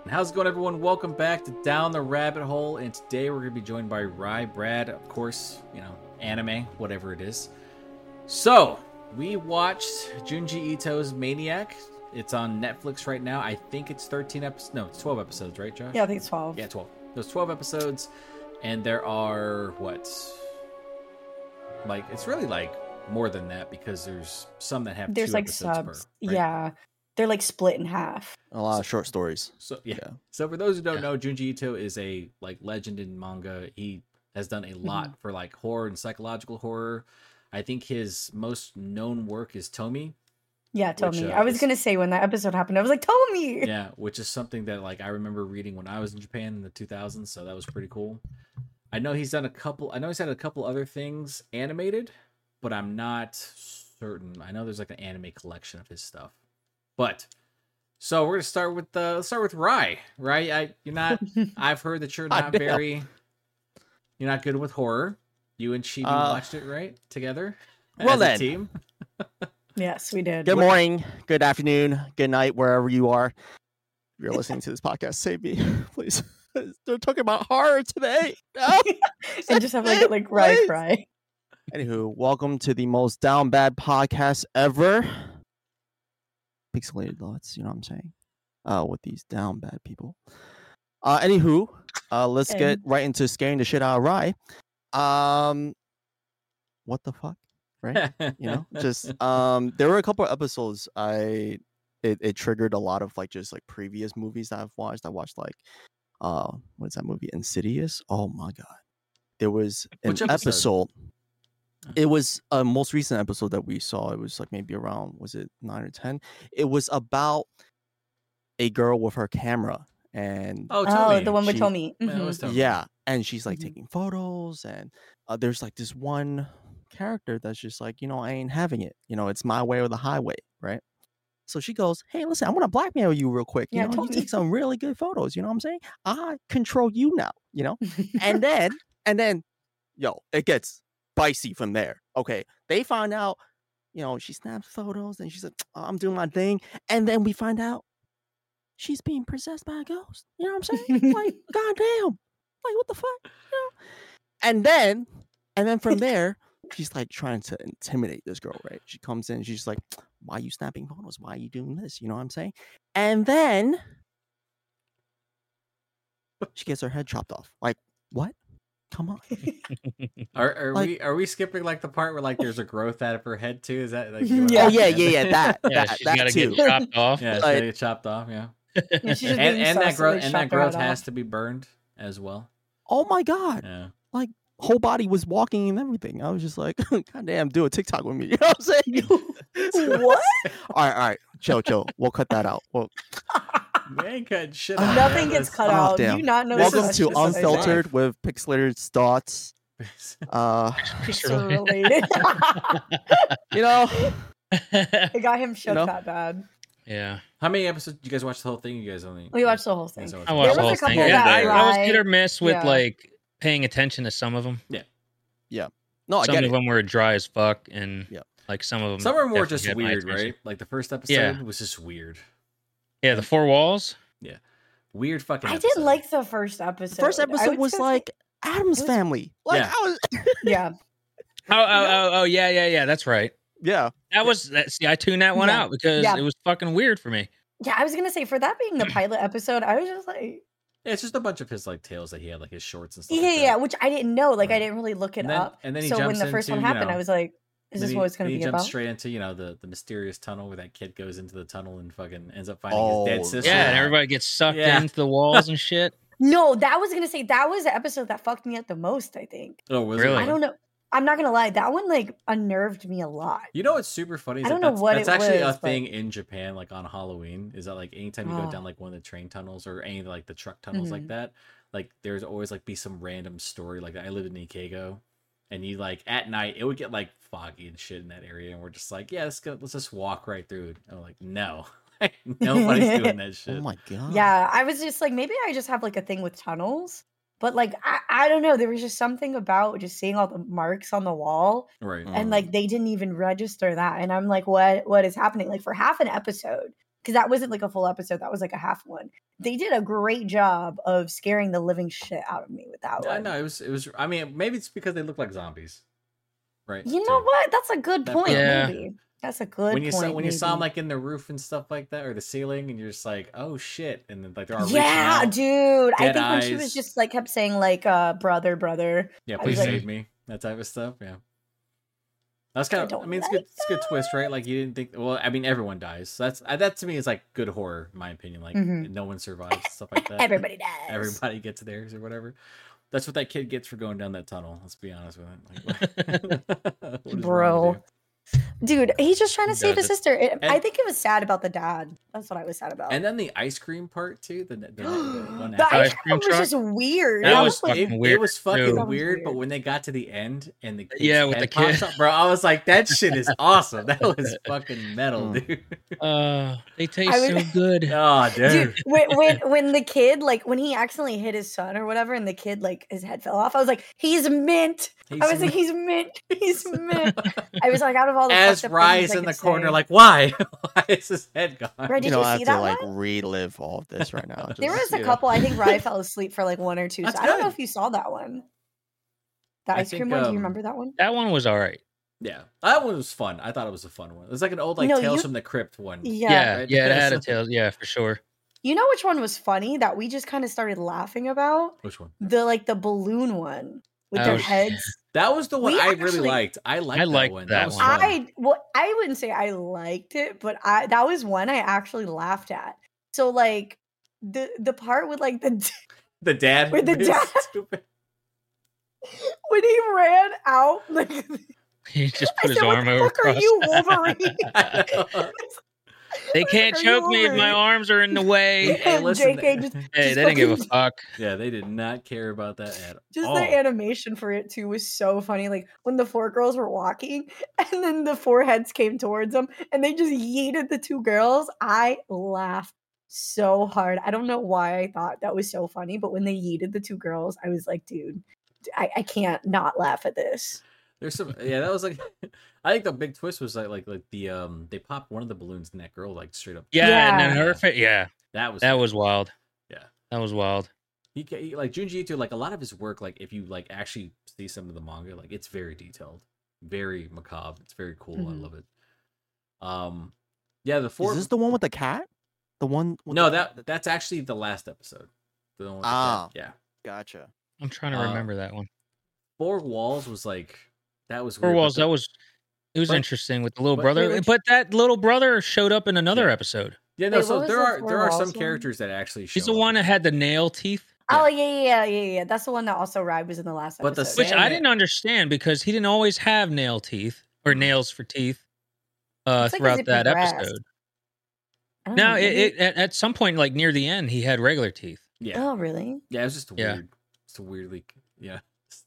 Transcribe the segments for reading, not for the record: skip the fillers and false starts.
How's it going, everyone? Welcome back to Down the Rabbit Hole, and today we're going to be joined by Rye, Brad, of course, anime, whatever it is. So, we watched Junji Ito's Maniac. It's on Netflix right now. I think it's 13 episodes. No, it's 12 episodes, right, Josh? Yeah, I think it's 12. Yeah, 12. There's 12 episodes, and there are, it's really more than that because there's some that have There's two like episodes subs. per. Right? Yeah. They're like split in half. A lot of short stories. So So for those who don't know, Junji Ito is a legend in manga. He has done a lot for horror and psychological horror. I think his most known work is Tomi. Yeah, Tomi. I was gonna say when that episode happened, I was like, Tomi! Yeah, which is something that I remember reading when I was in Japan in the 2000s, so that was pretty cool. I know he's had a couple other things animated, but I'm not certain. I know there's an anime collection of his stuff. But so we're gonna start with let's start with Rye. Rye, you're not. I've heard that you're not you're not good with horror. You and Chibi watched it together. Well, as a team. Yes, we did. Good morning, good afternoon, good night, wherever you are. If you're listening to this podcast, save me, please. They're talking about horror today. No? And just have Rye cry. Anywho, welcome to the most down bad podcast ever. Pixelated thoughts, you know what I'm saying? With these down bad people. Anywho, let's get right into scaring the shit out of Rye. What the fuck? Right? Just there were a couple of episodes it triggered a lot of previous movies that I've watched. I watched what's that movie? Insidious? Oh my god. There was an episode. It was a most recent episode that we saw. It was maybe around, was it 9 or 10? It was about a girl with her camera and Tomi. The one with Tomi. Yeah, and she's taking photos, and there's this one character that's just I ain't having it. It's my way or the highway, right? So she goes, hey, listen, I'm gonna blackmail you real quick. You take some really good photos. You know what I'm saying? I control you now. And then, it gets spicy from there. Okay, they find out, she snaps photos and she's like, oh, I'm doing my thing, and then we find out she's being possessed by a ghost. You know what I'm saying? Goddamn, what the fuck? And then from there, she's trying to intimidate this girl, right? She comes in, she's like, why are you snapping photos? Why are you doing this? You know what I'm saying? And then she gets her head chopped off. What? Come on. Are we skipping the part where there's a growth out of her head too? Is that yeah. She's gotta too. Get chopped off. Yeah, she's gotta get chopped off. Yeah. And that growth has to be burned as well. Oh my god. Yeah. Whole body was walking and everything. I was just like, god damn, do a TikTok with me. You know what I'm saying? What? All right. Chill. We'll cut that out. Well, we ain't cutting shit out. Nothing gets cut out. Damn. Do not know. Welcome to Unfiltered with Pixelated Thoughts. Related. It got him shook that bad. Yeah. How many episodes? You guys watch the whole thing? You guys only? We watched the whole thing. I watched the whole thing. I was hit or miss with paying attention to some of them. Yeah. No, some of them were dry as fuck, and some of them. Some are more just weird, right? The first episode was just weird. Yeah, the four walls. Yeah, weird fucking. I didn't like the first episode. The first episode was Addams Family. Yeah. Oh, yeah. That's right. Yeah. That was. See, I tuned that one out because it was fucking weird for me. Yeah, I was gonna say, for that being the pilot episode, I was just like. Yeah, it's just a bunch of his tales that he had, his shorts and stuff. Yeah, which I didn't know. I didn't really look it up. And then he so jumps when the first one happened, I was like, "Is this what it's going to be about?" He jumps straight into the mysterious tunnel where that kid goes into the tunnel and fucking ends up finding his dead sister. Yeah, and everybody gets sucked into the walls and shit. No, that was gonna say that was the episode that fucked me up the most. I think. Oh, was really? It? I don't know. I'm not gonna lie. That one unnerved me a lot. You know what's super funny? I don't know what that's it actually was, a thing in Japan, on Halloween. Is that anytime you go down one of the train tunnels or any of the truck tunnels like that, there's always be some random story. I lived in Ikego, and you at night it would get foggy and shit in that area, and we're just let's just walk right through it. I'm no. Nobody's doing that shit. Oh my god. Yeah, I was just maybe I just have a thing with tunnels. But I don't know, there was just something about just seeing all the marks on the wall, right? And they didn't even register that, and I'm like, what is happening? For half an episode, because that wasn't like a full episode. That was like a half one. They did a great job of scaring the living shit out of me with that one. No, it was. I mean, maybe it's because they look like zombies, right? You know what? That's a good point. Yeah. Maybe that's a good when you point. when you saw them like in the roof and stuff like that, or the ceiling, and you're just like, oh shit, and then like they're all yeah, reaching out, dude. I dead think when she was eyes. just like kept saying like brother. Yeah, I please was like, save me. That type of stuff. Yeah. That's kind of. don't I mean, it's like good. It's a good twist, right? Like you didn't think. Well, I mean, everyone dies. So that to me is like good horror, in my opinion. Like Mhm. no one survives, stuff like that. Everybody does. Everybody gets theirs or whatever. That's what that kid gets for going down that tunnel. Let's be honest with him. Like, what is wrong Bro. with you? Dude, he's just trying to save his Does sister. I And- think it was sad about the dad. That's what I was sad about. And then the ice cream part too. The one the after- ice cream cream was truck? just weird. That I was like, fucking it weird, was fucking too. That was weird, but weird. when they got to the end and the kid's Yeah, with head the pops kid. up, bro, I was like, that shit is awesome. That was fucking metal, dude. They taste I so was- good. Oh, dude. Dude, when the kid like when he accidentally hit his son or whatever, and the kid like his head fell off, I was like, he's mint. I was like, he's mint. He's mint. I was like, out of all the as fucked up Rye's things I in the could corner, say. like, why? Why is his head gone? Right, You did know, you I see have to that like one? relive all of this right now. There just, was a you know. couple. I think Rye fell asleep for like one or two. So That's I don't know good. if you saw that one. The I ice cream think, one. Do you remember that one? That one was all right. Yeah, that one was fun. I thought it was a fun one. It was like an old like No, Tales you- from the Crypt one. Yeah. right? Yeah, it had a tail. Yeah, for sure. You know which one was funny that we just kind of started laughing about? Which one? The balloon one with That their was- heads. That was the one We I really actually- liked. I liked that liked one. that was one. fun. I wouldn't say I liked it, but that was one I actually laughed at. So like the part with like The dad. With the was dad. stupid. when he ran out, like He just I put his said, arm what the over. fuck are across- you, Wolverine? I know. They What can't are you, choke me if my Wolverine? arms are in the way. Hey, listen, JK just, Hey, just they didn't give a fucking- fuck. Yeah, they did not care about that at Just all. the animation for it too was so funny. Like when the four girls were walking, and then the four heads came towards them, and they just yeeted the two girls. I laughed so hard. I don't know why I thought that was so funny, but when they yeeted the two girls, I was like, dude, I can't not laugh at this. There's some, yeah, that was like, I think the big twist was like the they popped one of the balloons and that girl like straight up. Yeah, and then Yeah. her face. Yeah, That was that was wild. Yeah. That was wild. he like Junji Ito, like a lot of his work, like if you like actually see some of the manga, like it's very detailed, very macabre. It's very cool. I Mhm. love it. Yeah, the four. Is this the one with the cat? The one? With No, the cat that's actually the last episode. The one with the Ah. cat. Yeah. Gotcha. I'm trying to remember that one. Four Walls was like that was Four weird, but Walls. the- That was. It was but- interesting with the little but- brother, wait, but that little brother showed up in another Yeah. episode. Yeah, no. Wait, So what was there the are Four there are some Walls one? characters that actually show He's the up. one that had the nail teeth, Oh yeah. That's the one that also Ride was in the last But the episode. which I Sandman- didn't understand because he didn't always have nail teeth or Mhm. nails for teeth It's like as throughout it that progressed. episode. I don't No, know, maybe- it at some point, like near the end, he had regular teeth. Yeah. Oh really? Yeah, it was just a Yeah. weird. It's a weirdly. Yeah.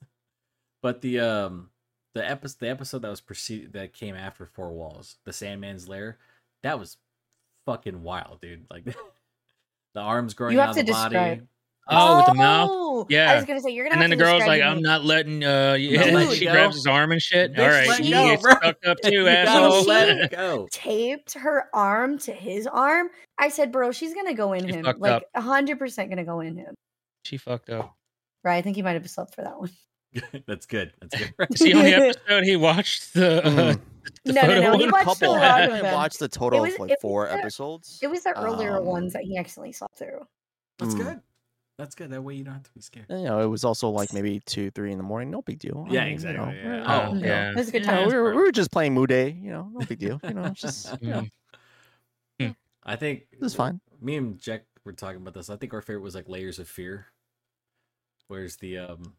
But the episode that was that came after Four Walls, the Sandman's Lair, that was fucking wild, dude. Like the arms growing You out have of the to body. describe- Oh, with the mouth. I Yeah. was gonna say you're gonna. And then the have to girl's describe like, it "I'm in- not letting." Not Yeah, letting she go. grabs his arm and shit. Bitch, All right, let she go, gets bro. stuck up too, You gotta asshole. let it go. taped her arm to his arm. I said, bro, she's gonna go in She him. fucked Like up. 100% gonna go in him. She fucked up. Right? I think he might have slept for that one. That's good. That's good. It's the only episode he watched the. Mhm. the No, photo no, he one? watched Couple. a I lot think of I them. watched the total was- of like it was 4 the- episodes. It was the earlier Um, ones that he actually slept through. That's Mm. good. That's good. That way you don't have to be scared. You know, it was also like maybe 2, 3 in the morning. No big deal. I Yeah, mean, you exactly, know, yeah. Oh, you know, yeah. It was a good you know, time. we were just playing Moo Day. You know, no big deal. You know, it's just you know, Mm. I think it was fine. Me and Jack were talking about this. I think our favorite was like Layers of Fear. Where's the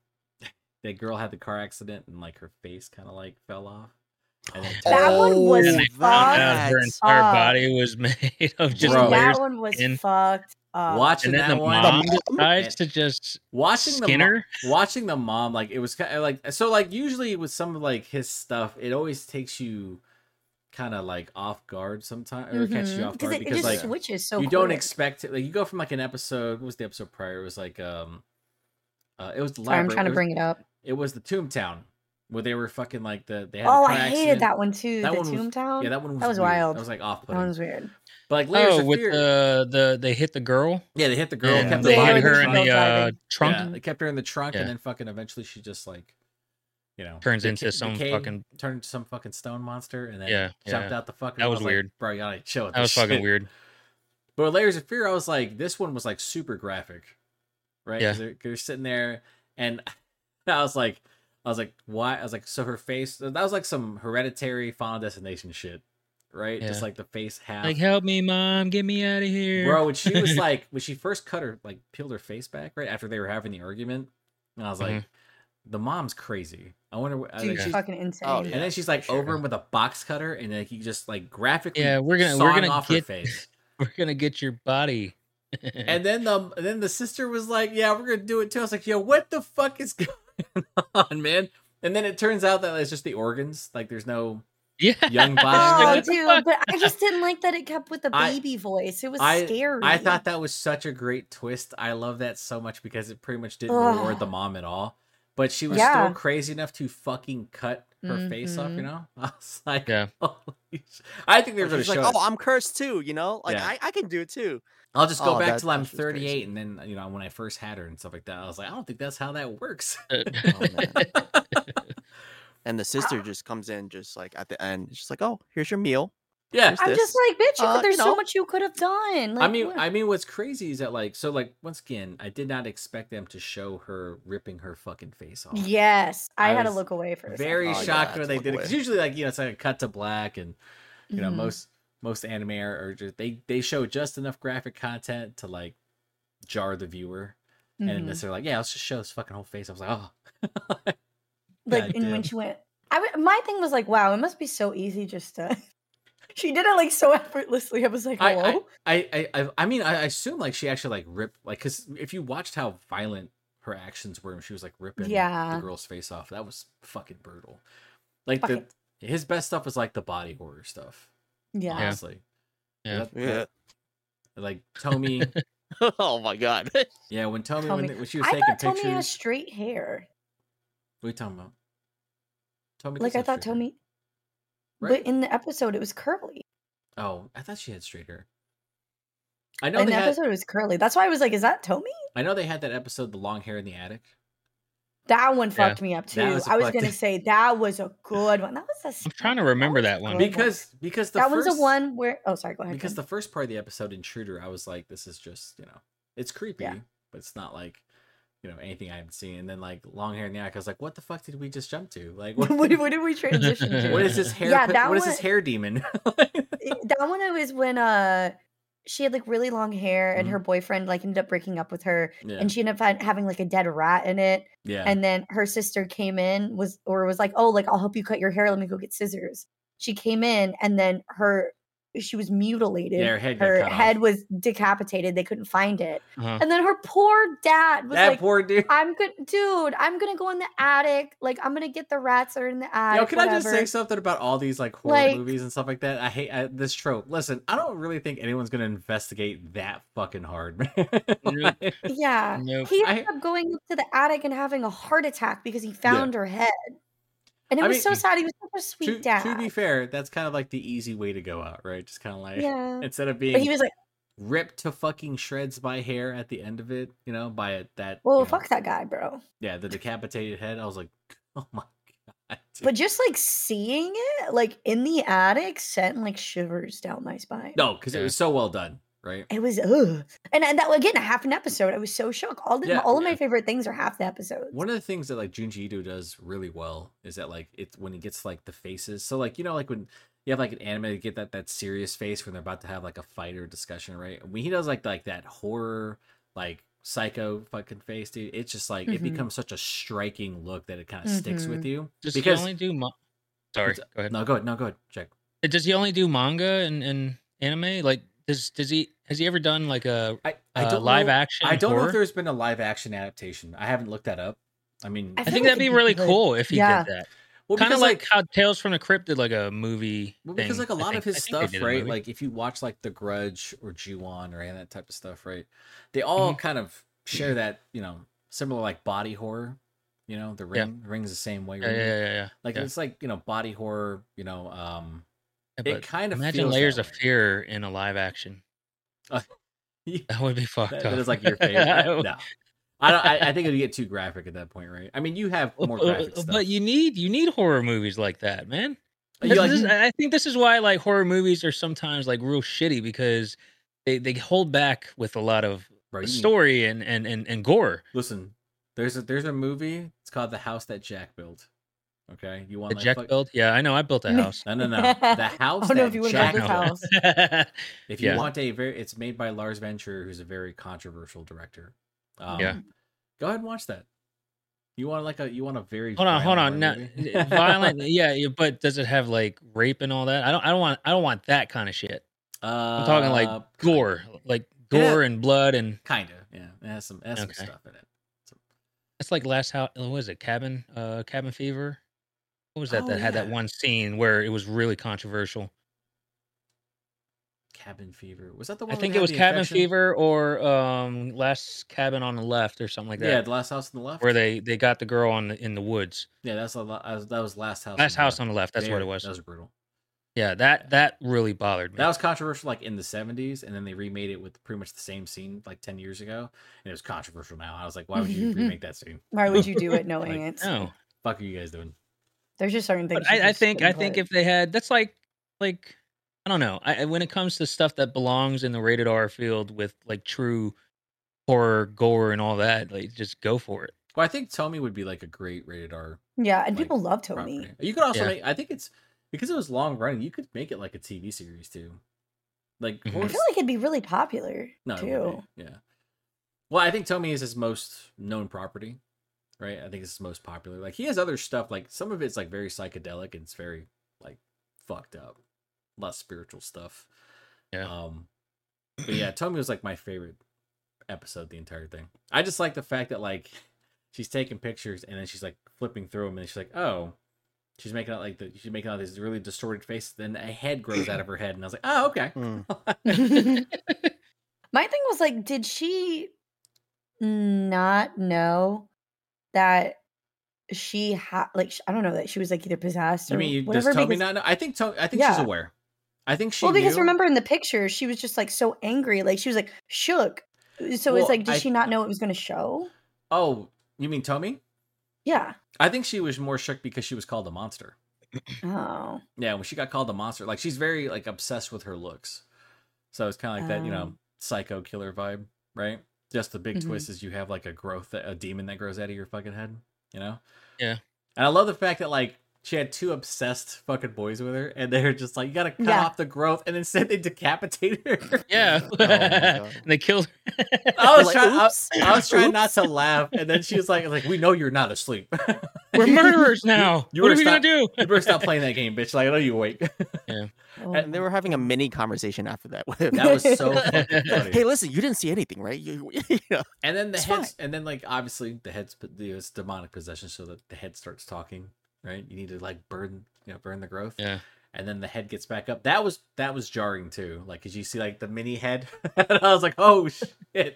that girl had the car accident and like her face kind of like fell off. And then That one was And they fucked found out her entire up. body was made of just Bro. layers. That one was skin. fucked up. watching And then that the one, mom decides to just watching skin her. watching the mom, like it was kind of like so. Like usually with some of like his stuff, it always takes you kind of like off guard sometimes, or catches you off guard it because just like switches so you don't quick. expect it. Like you go from like an episode. What was the episode prior? It was like it was the Sorry, I'm library. trying to it was, bring it up. It was the Toontown where they were fucking like they had Oh, a I car hated accident. that one too. That The one was Toontown. yeah, that one was That was weird. wild. That was like That off-putting. one was weird. But like Layers of with Fear, they hit the girl. yeah, they hit the girl, And kept they the body hid her in in the the driving. trunk. Yeah, they kept her in the trunk, Yeah. and then fucking eventually she just like, turns into some fucking turned into some fucking stone monster, and then Yeah, jumped yeah. out the fucking. That I was like, weird. bro. You gotta chill with That was this fucking shit. weird. But with Layers of Fear, I was like, this one was like super graphic, right? Yeah. Because they're sitting there, and I was like, why? I was like, so her face. That was like some Hereditary Final Destination shit, right? Yeah. Just like the face half. Like, help me, mom, get me out of here, Bro, when she was like, when she first cut her, like, peeled her face back, right after they were having the argument, and I was like, the mom's crazy. I wonder what. Dude, Like, she's fucking insane. Oh, and yeah, then she's like for sure. over him with a box cutter, and like he just like graphically, Yeah, we're gonna sawing get off her face. we're gonna get your body. And then the sister was like, "Yeah, we're gonna do it too." I was like, "Yo, what the fuck is going on, man?" And then it turns out that it's just the organs. Like, there's no Yeah, young Oh, body. dude, but I just didn't like that it kept with the baby voice. It was scary. I thought that was such a great twist. I love that so much because it pretty much didn't reward the mom at all. But she was still crazy enough to fucking cut her face off, you know? I was like, holy shit. I think they're going to show like, oh, I'm cursed too, you know? Like, Yeah. I can do it too. I'll just go back that- till I'm that shit's 38, crazy. and then, you know, when I first had her and stuff like that, I was like, I don't think that's how that works. Oh, man. And the sister just comes in just like at the end. She's like, oh, here's your meal. Yeah. Here's I'm this. just like, bitch, there's you so know. much you could have done. Like, I mean, what's crazy is that, like, so, like, once again, I did not expect them to show her ripping her fucking face off. yes, I had to was look away for a Very second. shocked yeah, when they look did it. away. Because usually, like, you know, it's like a cut to black, and you know, Mhm. most anime are just they show just enough graphic content to like jar the viewer, and then Mhm. they're like, yeah, let's just show this fucking whole face. I was like, oh, Like, God and when damn. she went, my thing was like, wow, it must be so easy just to. She did it like so effortlessly. I was like, hello. I mean, I assume like she actually like ripped, like, because if you watched how violent her actions were when she was like ripping Yeah. the girl's face off, that was fucking brutal. Like Fuck his best stuff was like the body horror stuff. Yeah. Honestly, Yeah. Yeah. like Tomy. Oh my god. Yeah, when Tomy, Tommy. when she was I taking thought pictures. Tommy has straight hair. What are you talking about? Tomy Like, does I have thought straight hair, Tommy. right? But in the episode, it was curly. Oh, I thought she had straight hair. I know In they the had. episode, it was curly. That's why I was like, is that Tommy? I know they had that episode, the long hair in the attic. That one fucked me up too. That was I was fucked- gonna say that was a good one. That was a. I'm trying to remember that one. Because the that first, one's the one where. Oh, sorry. Go ahead. because Ken. the first part of the episode, Intruder, I was like, this is just, you know, it's creepy, Yeah. but it's not like, you know, anything I haven't seen. And then like long hair in the attic, I was like, what the fuck did we just jump to? Like, what, what did we transition to? what is this hair? Yeah, that what is one- this hair demon? That one was when she had like really long hair and Mhm. her boyfriend like ended up breaking up with her Yeah, and she ended up having like a dead rat in it. yeah. And then her sister came in was like, oh, like I'll help you cut your hair. Let me go get scissors. She came in and then she was mutilated. Yeah, her head got cut off. head was decapitated. They couldn't find it. Uh-huh. And then her poor dad was That like, poor dude. I'm good, dude. I'm gonna go in the attic. Like I'm gonna get the rats that are in the attic. Yo, can I just whatever. say something about all these like horror Like- movies and stuff like that? I hate this trope. Listen, I don't really think anyone's gonna investigate that fucking hard, man. Nope. Yeah. Nope. He I- ended up going up to the attic and having a heart attack because he found her head. And it I was mean, so sad. He was such a sweet dad. to be fair, that's kind of like the easy way to go out, right? Just kind of like Yeah. instead of But being he was like, ripped to fucking shreds by hair at the end of it, you know, by that. well, you know, fuck that guy, bro. Yeah, the decapitated head. I was like, oh my god. dude. But just like seeing it, like in the attic, sent like shivers down my spine. No, because it Yeah. was so well done, right? It was, ugh. And that, again, half an episode. I was so shook. All of my Yeah. favorite things are half the episodes. One of the things that like Junji Ito does really well is that like it's when he gets like the faces. So like, you know, like when you have like an anime, you get that serious face when they're about to have like a fight or discussion, right? When he does like that horror, like psycho fucking face, dude, it's just like it Mhm. becomes such a striking look that it kind of sticks with you. Does Because he only do? Sorry, go ahead. no, go ahead, Jack. Does he only do manga and anime? Like, has he ever done like a I don't live know, action? I don't know horror? if there's been a live action adaptation. I haven't looked that up. I mean, I I feel think like that'd be it'd be really good. cool if he Yeah. did that. well, Kind of because, like how Tales from the Crypt did like a movie. Well, because thing. like a lot of his I think they stuff, did a right? movie. Like if you watch like The Grudge or Ju-on or any of that type of stuff, right? They all kind of share that, you know, similar like body horror, You know, The Yeah. Ring. The Ring's the same way. Yeah, yeah, yeah, yeah. Like yeah. it's like body horror. Yeah, It but kind of imagine feels Layers that of way. Fear in a live action. That would be fucked That up. is like your favorite. No, I don't. I think it'd get too graphic at that point, right? I mean, you have more graphic stuff, But you need horror movies like that, man. You like- I think this is why like horror movies are sometimes like real shitty because they hold back with a lot of Bro, you need- story and gore. Listen, there's a movie. It's called The House That Jack Built. Okay, you want The like Jack built? Yeah, I know. I built a house. No. The house. I don't know that if you would Jack build this built. house. If you Yeah. want it's made by Lars Venture, who's a very controversial director. Yeah. Go ahead and watch that. You want a very Hold on. violent Now, movie? violent. Yeah, but does it have like rape and all that? I don't want that kind of shit. I'm talking like gore, like gore and blood and Kinda, yeah. It has some Okay. stuff in it. it's like Last House. What was it? Cabin Fever. What was that? Oh, That had that yeah. one scene where it was really controversial. Cabin Fever. Was that the one? I where think they it had was the Cabin infection? Fever or Last Cabin on the Left or something like that. Yeah, The Last House on the Left. where they got the girl in the woods. Yeah, that was Last House. Last House on the Left. That's what it was. That was brutal. Yeah, that really bothered me. That was controversial, like in the 70s, and then they remade it with pretty much the same scene like 10 years ago, and it was controversial now. I was like, why would you remake that scene? Why would you do it knowing Like, it's no, Fuck are you guys doing? there's just certain things. but you I just think wouldn't put. if they had, that's like I don't know. When it comes to stuff that belongs in the rated R field with like true horror, gore, and all that, like just go for it. Well, I think Tommy would be like a great rated R Yeah, and like, people love Tony. property. You could also Yeah. make. I think it's because it was long running. You could make it like a TV series too. Like Mhm. I horse- feel like it'd be really popular no, it too. would be, yeah. Well, I think Tommy is his most known property, right? I think it's his most popular. Like he has other stuff. Like some of it's like very psychedelic and it's very like fucked up, a lot of spiritual stuff. Yeah. But yeah, Tommy was like my favorite episode. The entire thing. I just like the fact that like she's taking pictures and then she's like flipping through them and she's like, oh. She's making out she's making out these really distorted faces. Then a head grows out of her head, and I was like, "Oh, okay." Mm. My thing was like, did she not know that she had like I don't know that she was like either possessed or You mean does whatever? Tommy Because, not know? I think she's Yeah. aware. I think she. well, because knew. remember in the picture she was just like so angry, like she was like shook. So Well, it's like, did I- she not know it was going to show? Oh, you mean Tommy? Yeah. I think she was more shook because she was called a monster. Oh. Yeah, when she got called a monster, like she's very like obsessed with her looks. So it's kind of like that, you know, psycho killer vibe, right? Just the big Mhm. twist is you have like a demon that grows out of your fucking head, you know? Yeah. And I love the fact that like she had two obsessed fucking boys with her, and they're just like, you gotta cut Yeah. off the growth, and instead they decapitated her. Yeah. Oh my God. And they killed her. I was Like, trying. oops. I was trying not to laugh, and then she was like, "We know you're not asleep. We're murderers now. You What better are we gonna do? You better stop playing that game, bitch. Like I know you awake." Oh. And they were having a mini conversation after that. with him. That was so fucking funny. Hey, listen, you didn't see anything, right? You know. And then the It's heads, and then like obviously the heads, it's demonic possession, so that the head starts talking. Right? You need to like burn the growth. Yeah. And then the head gets back up. That was jarring too. Like, cause you see like the mini head, and I was like, "Oh shit!"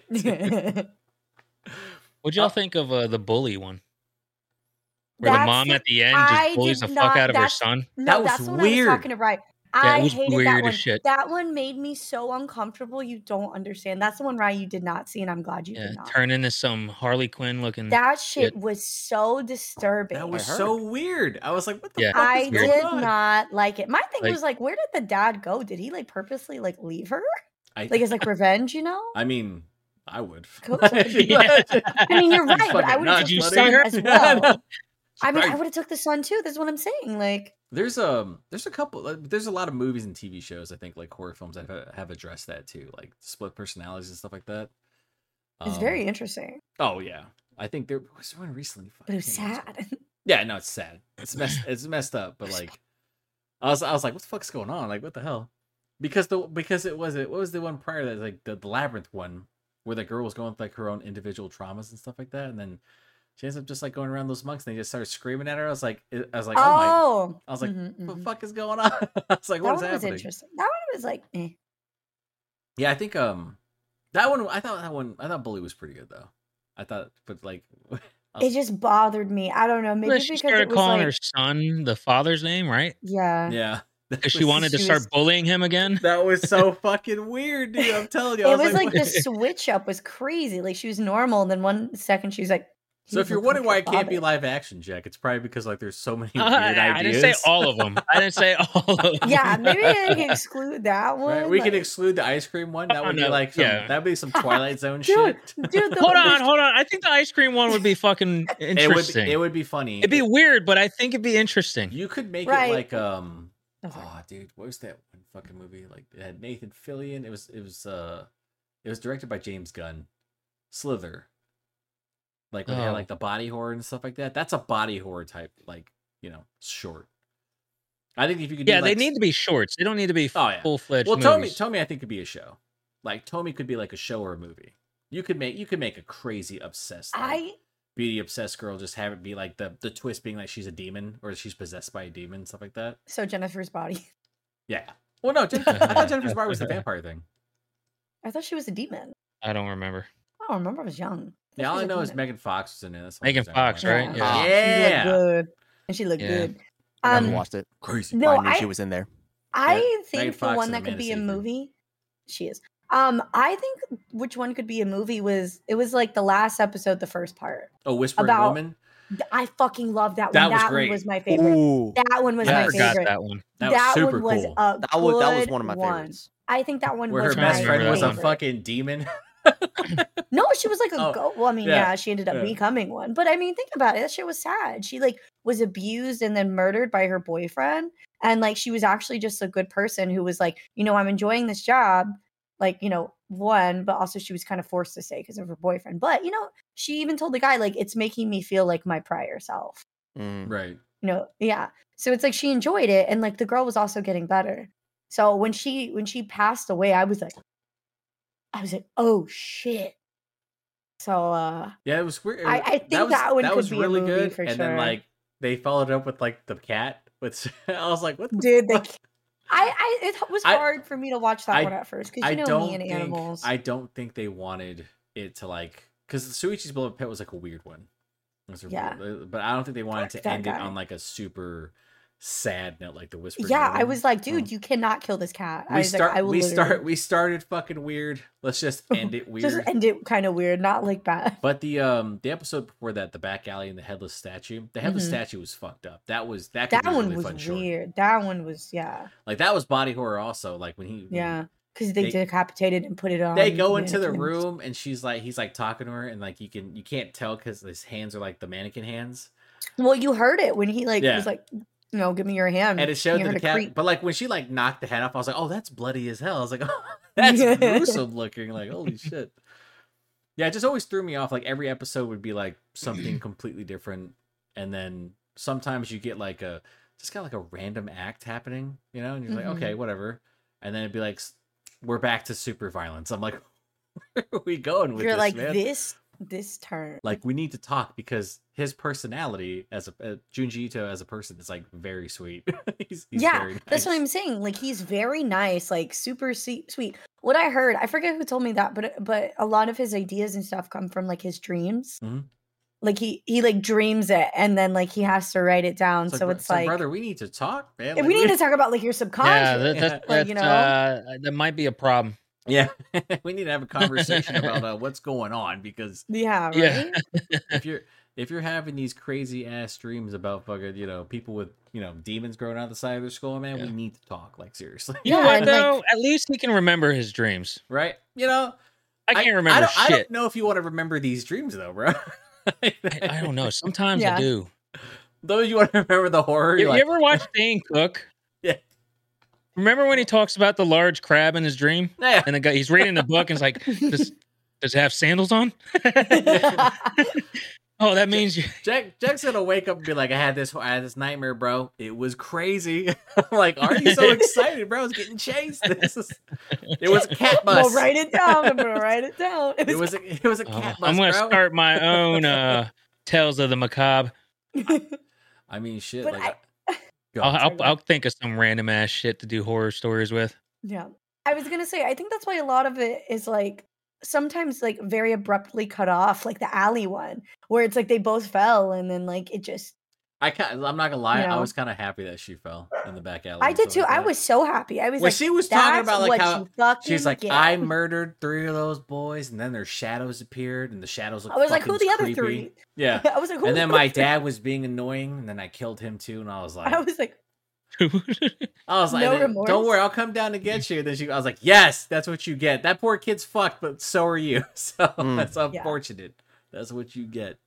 What'd y'all think of the bully one? Where the That's mom the- at the end I just bullies the did fuck not- out of her that's- son. No, That was that's what weird. I was talking to Ryan. Yeah, I it was hated weird that as one. shit. That one made me so uncomfortable. You don't understand. That's the one, Ryan, you did not see, and I'm glad you Yeah, did not. turn into some Harley Quinn looking. That shit shit. was so disturbing. That was I heard. so weird. I was like, "What the Yeah. fuck I is going did on?" not like it. My thing Like- was like, where did the dad go? Did he like purposely like leave her? I, Like it's like revenge, you know? I mean, I would. Cool. Yeah. I mean, you're right, but I Fucking would nuts, have took you the see son her? as well. I mean, Right. I would have took the son too. That's what I'm saying. Like, There's a couple. There's a lot of movies and TV shows. I think like horror films that have addressed that too, like split personalities and stuff like that. it's very interesting, Oh yeah, I think there was one recently. but it was I can't remember. sad. Yeah, no, it's sad. It's messed up. But like, I was like, what the fuck's going on? Like, what the hell? Because it was what was the one prior that like the labyrinth one where the girl was going with like her own individual traumas and stuff like that, and then she ends up just like going around those monks and they just started screaming at her. I was like, oh my. Oh, I was like, mhm, what the mhm. fuck is going on? I was like, That what is one was happening? interesting. That one was like, eh. Yeah, I think that one. I thought Bully was pretty good though. I thought, but like, It just bothered me. I don't know. Well, Maybe she because started it was calling her like, son the father's name, right? yeah. Yeah. Because she wanted to She start was- bullying him again. That was so fucking weird, dude. I'm telling you. I It was like what- the switch up was crazy. Like she was normal, and then one second she was like. So if "You you're look wondering like why your it can't be father." live action, Jack, it's probably because like there's so many weird I ideas. didn't say all of them. I didn't say all of them. Yeah, maybe I can exclude that one. Right? We can like- exclude the ice cream one. That Oh, would be no, like some, yeah. that'd be some Twilight Zone Dude, shit. dude, the- Hold there's- on. I think the ice cream one would be fucking interesting. It would be funny. It'd be weird, but I think it'd be interesting. You could make Right. it like Oh, sorry. oh dude, what was that one fucking movie? Like it had Nathan Fillion. It was directed by James Gunn. Slither. Like when they had Oh. like the body horror and stuff like that. That's a body horror type, like, short. I think if you could Yeah, do they like, need to be shorts. They don't need to be Oh, yeah. full fledged. well, movies. Tommy I think could be a show. Like Tommy could be like a show or a movie. You could make a crazy obsessed beauty obsessed girl, just have it be like the twist being like she's a demon or she's possessed by a demon, stuff like that. So Jennifer's body. Yeah. Well, no, I thought Jennifer's Body was the vampire thing. I thought she was a demon. I don't remember. I don't remember. I was young. thought Yeah, she all was I a know is demon. Megan Fox was in it. That's what Megan I'm Fox, saying. right? Yeah. Yeah. She looked Yeah. good. And she looked Yeah. good. I haven't Um, watched it. Crazy. no, I knew I she was in there. I Megan think the Fox one and that could Amanda be a Seyfried. movie. She is. I think which one could be a movie was like the last episode, the first part. Oh, Whispering About- Woman. I fucking love that one. That was That great. one was my favorite. Ooh, That one was Yeah, I my forgot favorite. that one. That was super one was cool. a that was good one of my one. favorites. I think that one Where her was trying to best my friend remember was that a one. favorite. fucking demon. No, she was like a Oh, goat. Well, I mean, yeah, yeah, she ended up yeah. becoming one. But I mean, think about it. That shit was sad. She like was abused and then murdered by her boyfriend. And like she was actually just a good person who was like, I'm enjoying this job. Like, one, but also she was kind of forced to stay because of her boyfriend. But she even told the guy, like, it's making me feel like my prior self. Mm. Right. Yeah. So it's like she enjoyed it, and like the girl was also getting better. So when she passed away, I was like, oh shit. So Yeah, it was weird. I think that one could was be a really movie good. for and then sure. like they followed up with like the cat. With I was like, what the dude, fuck? it was I- hard for me to watch that I- one at first because I me don't and think animals. I don't think they wanted it to like because the Suichi's Beloved Pet was like a weird one. It was a Yeah. weird- but I don't think they wanted Fuck to that end it guy. on like a super sad note like the Whispering Yeah, I Woman. was like, Oh. dude, you cannot kill this cat. I we was start like, I will we started fucking weird. Let's just end it weird. just end it kind of weird, not like bad. But the episode before that, the back alley and the headless statue, the headless Mhm. statue was fucked up. That could That be a one really was fun short. weird. That one was Like that was body horror also. Like when he yeah, because they They- decapitated and put it on. they go into the mannequins. room and he's like talking to her and like you can't tell because his hands are like the mannequin hands Well, you heard it when he like Yeah. was like, give me your hand. and it showed you that the heard a cat. creep. But like when she like knocked the head off, I was like, oh, that's bloody as hell. I was like, oh, that's gruesome looking. Like holy shit. Yeah, it just always threw me off. Like every episode would be like something completely different, and then sometimes you get like a random act happening, and you're like, Mhm. okay, whatever, and then it'd be like, we're back to super violence. I'm like, where are we going with You're this, like man? this turn. Like we need to talk because his personality as Junji Ito as a person is like very sweet. he's yeah, very that's what nice. I'm saying. Like he's very nice, like super sweet. What I heard, I forget who told me that, but a lot of his ideas and stuff come from like his dreams. Mhm. Like he like dreams it, and then like he has to write it down. So it's like, brother, we need to talk, man. we Like, need to talk about like your subconscious. Yeah, like, that might be a problem. Yeah, we need to have a conversation about what's going on because Yeah, right. Yeah. if you're having these crazy ass dreams about fucking people with demons growing out the side of their skull, man, we Yeah. need to talk like seriously, You know Yeah, what and, though? At least he can remember his dreams. right? I can't remember I shit. don't know if you want to remember these dreams though, bro. I don't know. Sometimes Yeah. I do. Though you want to remember the horror. You, You're you like, ever watch Dane Cook? Yeah. Remember when he talks about the large crab in his dream? yeah. And the guy he's reading the book and it's like, does it have sandals on? Oh, that means you. Jack's gonna wake up and be like, I had this nightmare, bro. It was crazy. I'm like, are you so excited, bro? I was getting chased. It was a cat bus. Well, write it down. I'm gonna write it down. It was a cat bus, I'm gonna bro. start my own Tales of the Macabre. I mean, shit. But like, Go. I'll think of some random ass shit to do horror stories with. Yeah. I was gonna say, I think that's why a lot of it is like sometimes like very abruptly cut off, like the alley one, where it's like they both fell and then like it just, I'm not gonna lie, you I know. was kind of happy that she fell in the back alley. I and did stuff too. like I that. was so happy. I was When like, she was talking that's about like what how you fucking she's like, get. I murdered 3 of those boys, and then their shadows appeared, and the shadows looked I was like, who fucking the other creepy. 3? Yeah. I was like, who And the then other my 3? dad was being annoying, and then I killed him too, and I was like, I was like, I was like, no don't remorse. worry, I'll come down to get you. And then I was like, yes, that's what you get. That poor kid's fucked, but so are you. So that's unfortunate. That's what you get.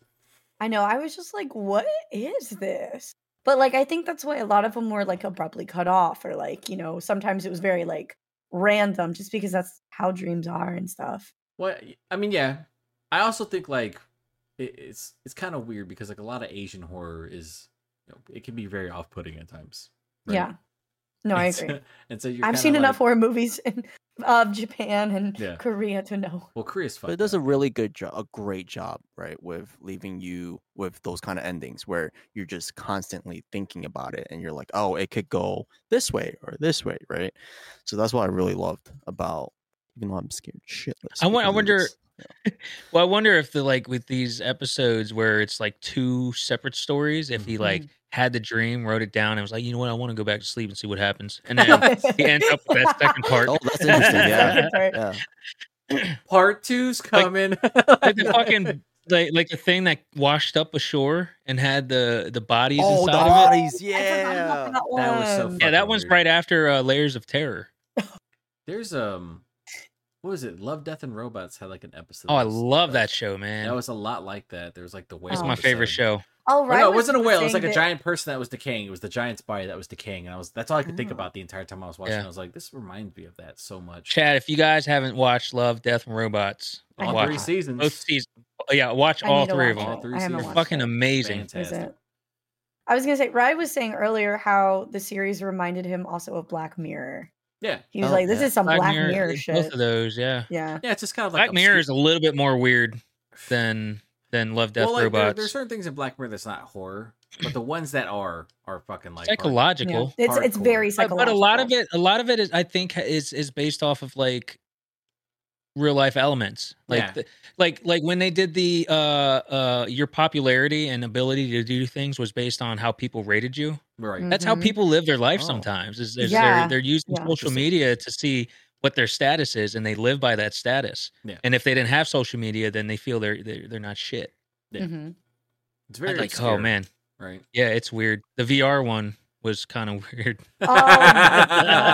I know. I was just like, what is this? But like, I think that's why a lot of them were like abruptly cut off, or like, you know, sometimes it was very like random, just because that's how dreams are and stuff. Well, I mean, yeah. I also think like it's kind of weird because like a lot of Asian horror is, you know, it can be very off-putting at times. Right? Yeah. No, I And agree. and so you're I've kinda seen enough like, horror movies of Japan and Yeah. Korea to know. well, Korea's fucked But it does up. a really good job, a great job, right, with leaving you with those kind of endings where you're just constantly thinking about it, and you're like, oh, it could go this way or this way, right? So that's what I really loved about. Even though I'm scared shitless. I because wonder. it's- Well, I wonder if with these episodes where it's like 2 separate stories, if he like had the dream, wrote it down, and was like, you know what, I want to go back to sleep and see what happens, and then he ends up with that second part. Oh, that's interesting. Yeah, Second part. yeah. Part 2's coming. Like the fucking like the thing that washed up ashore and had the bodies Oh, the inside of it. bodies. I forgot Yeah. about that That was so one. Yeah, that one's weird. right after Layers of Terror. There's what was it? Love, Death, and Robots had like an episode. Oh, I that was- love that show, man. That was a lot like that. There was like the whale. That's my favorite episode. show. Oh, Well, right. no, it wasn't a whale. It was like a saying giant person that was decaying. It was the giant's body that was decaying, and that's all I could think Oh. about the entire time I was watching. Yeah. I was like, this reminds me of that so much. Chad, if you guys haven't watched Love, Death, and Robots, I All watch 3 it. seasons. both seasons. Yeah, watch I all need to 3 of watch them. All it. 3 I haven't seasons. watched Fucking it. amazing. Is Fantastic. it? I was gonna say, Ryan was saying earlier how the series reminded him also of Black Mirror. Yeah, He was Oh, like, "This yeah. is some Black Mirror both shit." of those, yeah. Yeah. yeah. It's just kind of like Black Mirror is a little bit more weird than Love, Death, well, like Robots. there's certain things in Black Mirror that's not horror, but the ones that are fucking like Psychological. Yeah. It's Hardcore. very But psychological. a lot of it is, I think, is based off of like real life elements. Like Yeah. like when they did the your popularity and ability to do things was based on how people rated you. Right. That's how Mhm. people live their life Oh. sometimes. Is Yeah. they're using Yeah. social Interesting. media to see what their status is, and they live by that status. Yeah. And if they didn't have social media, then they feel they're not shit. Yeah. Mhm. It's very Like, obscure, oh man, right? yeah, it's weird. The VR one was kind of weird. Oh my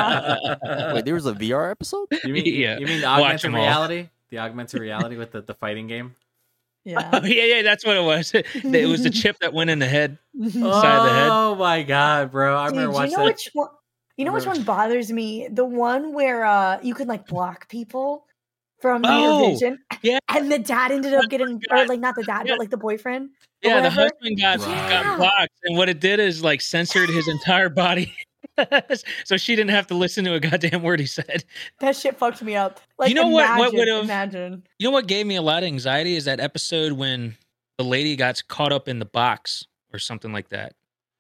god. Wait, there was a VR episode? You mean Yeah. you mean the Watch augmented 'em all. reality? The augmented reality with the fighting game? Yeah. Oh, yeah, that's what it was. It was the chip that went in the head. Side of the head. Oh my god, bro! I Dude, remember do you watching know that. which one? You know which Remember- one bothers me? The one where you could like block people from Oh, your vision. yeah. And the dad ended up getting, or like not the dad, Yeah. but like the boyfriend. or Yeah, the whatever. husband got Yeah. blocked, and what it did is like censored his entire body, so she didn't have to listen to a goddamn word he said. That shit fucked me up. Like, You know what would've- Imagine. You know what gave me a lot of anxiety is that episode when the lady got caught up in the box or something like that.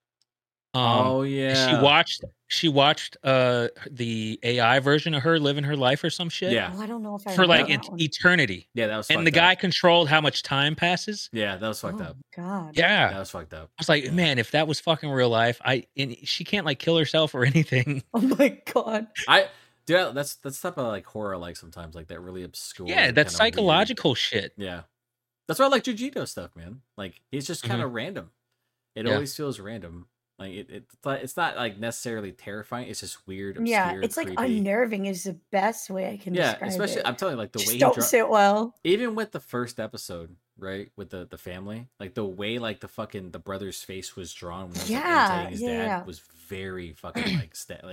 Oh yeah. She watched the AI version of her living her life or some shit. Yeah. Oh, I don't know if I For like remember that one. eternity. Yeah, that was. And the fucked guy up. controlled how much time passes. Yeah, that was fucked Oh, up. God. Yeah. That was fucked up. I was like, man, if that was fucking real life, and she can't like kill herself or anything. Oh my God. Dude, that's the type of like horror I like sometimes, like that really obscure. Yeah, that's kinda weird- psychological shit. Yeah, that's why I like Jujito stuff, man. Like he's just kind of random. It Yeah. always feels random. Like it's not like necessarily terrifying. It's just weird, obscure, Yeah, it's like creepy. unnerving is the best way I can Yeah, describe especially it. I'm telling you, like the Just way don't he sit well. even with the first episode, right, with the family, like the way like the brother's face was drawn when he was like, Yeah, imitating his dad yeah. was very fucking like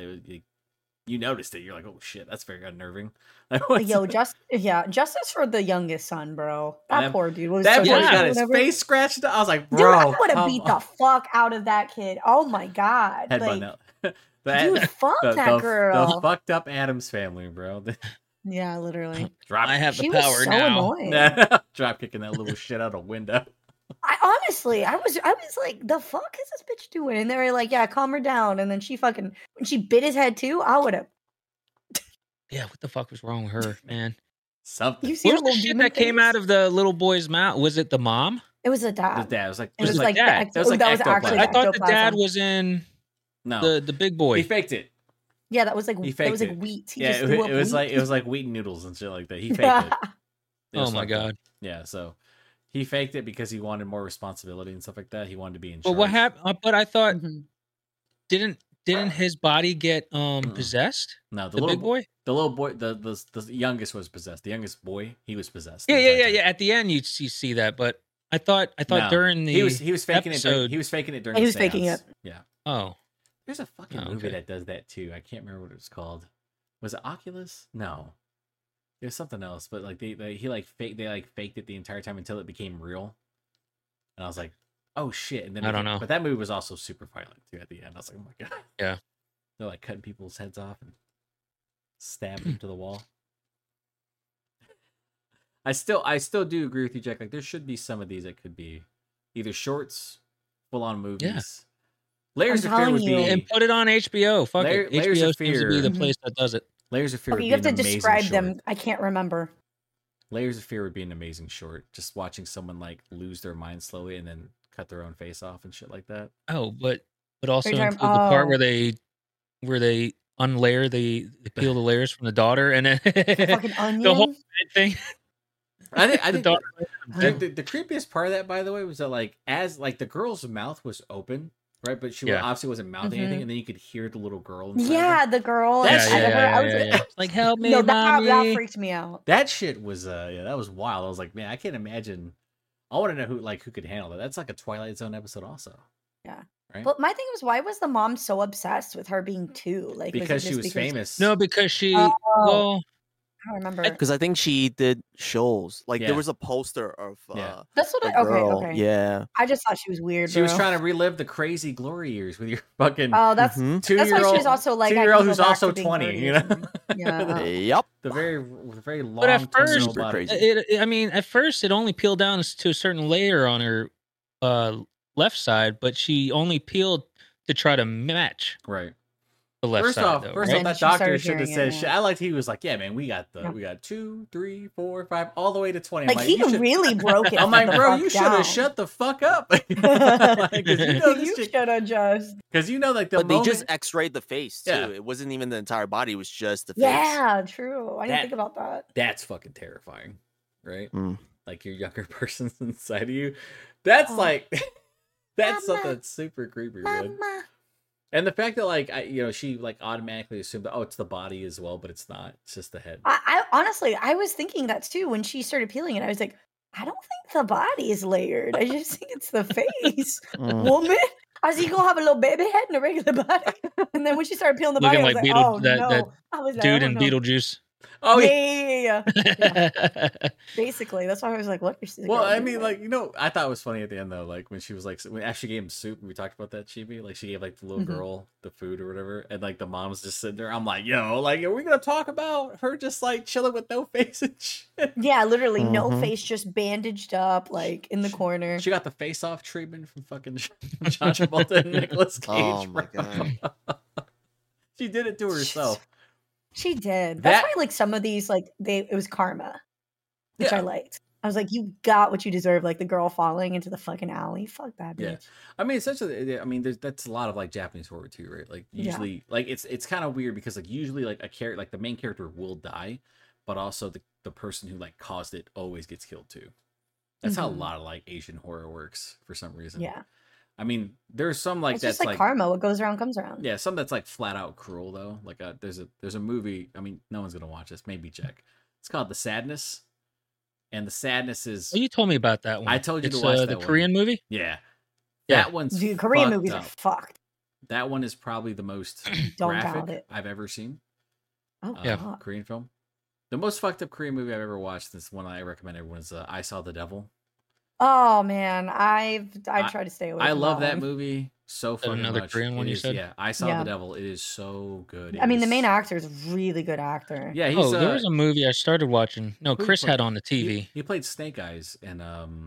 you noticed it. You're like, oh shit, that's very unnerving. Like, what's- Yo, justice for the youngest son, bro. That That- poor dude was that so boy Yeah. got his whatever. face scratched. I was like, Dude, bro, I would have come beat on. the fuck out of that kid. Oh my God. Head Like, button out. dude, fuck that the girl. fucked up Adams family, bro. Yeah, literally. Drop, I have the She was power so now. annoying. drop kicking that little shit out a window. I was like, the fuck is this bitch doing? And they were like, yeah, calm her down. And then she fucking, when she bit his head too, I would have. Yeah, what the fuck was wrong with her, man? Something. You see What her was the little shit demon that came face? out of the little boy's mouth? Was it the mom? It was a The dad. dad was like, It was like like that. It was like that was actually ectoplasm. I thought the dad ectoplasm. was in no, the big boy. he faked it. Yeah, that was like He that was faked like it. wheat. He Yeah, just threw up it was wheat. like wheat noodles and shit like that. He faked it. It was Oh my fucked up. god! Yeah, so he faked it because he wanted more responsibility and stuff like that. He wanted to be in But charge. what happened? But I thought Mhm. didn't his body get possessed? No, The big boy. the little boy, the youngest was possessed. The youngest boy, he was possessed. Yeah, the yeah, entire yeah, time. yeah. At the end, you see that, but I thought No, during the he was faking it. episode. He was faking it during. He the was faking seance. it. Yeah. Oh, There's a fucking Oh, movie okay. that does that too. I can't remember what it was called. Was it Oculus? No. It was something else, but like they faked it the entire time until it became real. And I was like, oh shit. And then I don't know. But that movie was also super violent too at the end. I was like, oh my god. Yeah. They're like cutting people's heads off and stabbing them to the wall. I still do agree with you, Jack. Like there should be some of these that could be either shorts, full on movies. Layers I'm of Fear telling would you. be and put it on HBO. Fuck Layer- it. Layers HBO of seems to be the Fear. place that does it. Layers of Fear Okay, would you be have to an amazing describe short. them. I can't remember. Layers of Fear would be an amazing short. Just watching someone like lose their mind slowly and then cut their own face off and shit like that. Oh, but also Are you include talking- the part oh. where they unlayer they peel the layers from the daughter and then Fucking the whole onion. thing. I The think daughter. the creepiest part of that, by the way, was that like as like the girl's mouth was open, right? But she Yeah. obviously wasn't mouthing Mhm. anything, and then you could hear the little girl. inside her. Yeah, the girl. That inside shit- of her. I was like, It's like, help me, no, that mommy. freaked me out. That shit was yeah, that was wild. I was like, man, I can't imagine. I want to know who could handle that. That's like a Twilight Zone episode, also. Yeah. Right. But my thing was, why was the mom so obsessed with her being two? Like was it Because she just was famous. No, because she Oh. well, I don't remember. Because I think she did shows. Like Yeah. there was a poster of Yeah. That's what the I. girl. Okay. Yeah. I just thought she was weird. She was bro. trying to relive the crazy glory years with your fucking Oh, that's Mhm. that's why she 2-year-old was also like I can 2-year-old go who's back also to being 20. 30 You or know, something. Yeah. Yep. the very long. But at first- 20-year-old Super body. crazy. I mean, at first it only peeled down to a certain layer on her left side, but she only peeled to try to match Right. the left First side. off, though, first right? off, that She doctor started should have hearing said it, shit. yeah. I liked he was like, yeah, man, we got Yeah. 2, 3, 4, 5, all the way to 20. Like he you should- really broke it. I'm like, the bro, fuck you should down. have shut the fuck up. Like, 'cause you know this You shit- should have just. Because you know, like the But moment, they just X-rayed the face too. Yeah. It wasn't even the entire body. It was just the face. Yeah, true. I didn't That- think about that. that's fucking terrifying, right? Mm. Like your younger person's inside of you. That's Oh. like, that's Mama. something super creepy, man. Mama. And the fact that like she like automatically assumed that it's the body as well, but it's not. It's just the head. I honestly, I was thinking that too when she started peeling it. I was like, I don't think the body is layered. I just think it's the face. Mm. Woman, I was like, you gonna have a little baby head and a regular body. And then when she started peeling the Looking body, I was like like, Beetle- oh that- no. that I was like, Dude oh, in no. Beetlejuice. Oh Yeah. Basically, that's why I was like, what is this Well, girl I doing? mean, like, I thought it was funny at the end though, like when she was like, when after she gave him soup, and we talked about that, Chibi, like she gave like the little Mhm. girl the food or whatever, and like the mom's just sitting there. I'm like, yo, like, are we gonna talk about her just like chilling with no face and shit? yeah, literally no Mhm. face, just bandaged up, like in the corner. She got the face off treatment from fucking John Travolta and Nicolas Cage. Oh my bro. God. She did it to herself. She did. That's That- why, like, some of these, like, it was karma, which Yeah. I liked. I was like, you got what you deserve, like the girl falling into the fucking alley. Fuck that bitch. Yeah. I mean, essentially, that's a lot of like Japanese horror too, right? Like Yeah. usually, like it's kind of weird because like usually like a character, like the main character will die, but also the person who like caused it always gets killed too. That's how a Mhm. lot of like Asian horror works for some reason. Yeah. I mean, there's some like It's that's just like karma. What goes around comes around. yeah, some that's like flat out cruel though. Like there's a movie. I mean, no one's gonna watch this. Maybe check. It's called The Sadness, and The Sadness is Oh, you told me about that one. I told you to It's, watch the that one. Korean movie. yeah. Yeah. That one's Dude, Korean fucked movies up. are fucked. That one is probably the most Don't doubt graphic it. I've ever seen. Oh, Yeah. God. Korean film. The most fucked up Korean movie I've ever watched. This one I recommend everyone is I Saw the Devil. Oh, man. I I- try to stay away I from love that one. movie so fucking another much. Korean one It you is- said? Yeah, I Saw Yeah. the Devil. It is so good. I mean, the It main is- actor is a really good actor. Yeah, he's Oh, there was a movie I started watching. No, Who Chris played- had on the TV. He played Snake Eyes in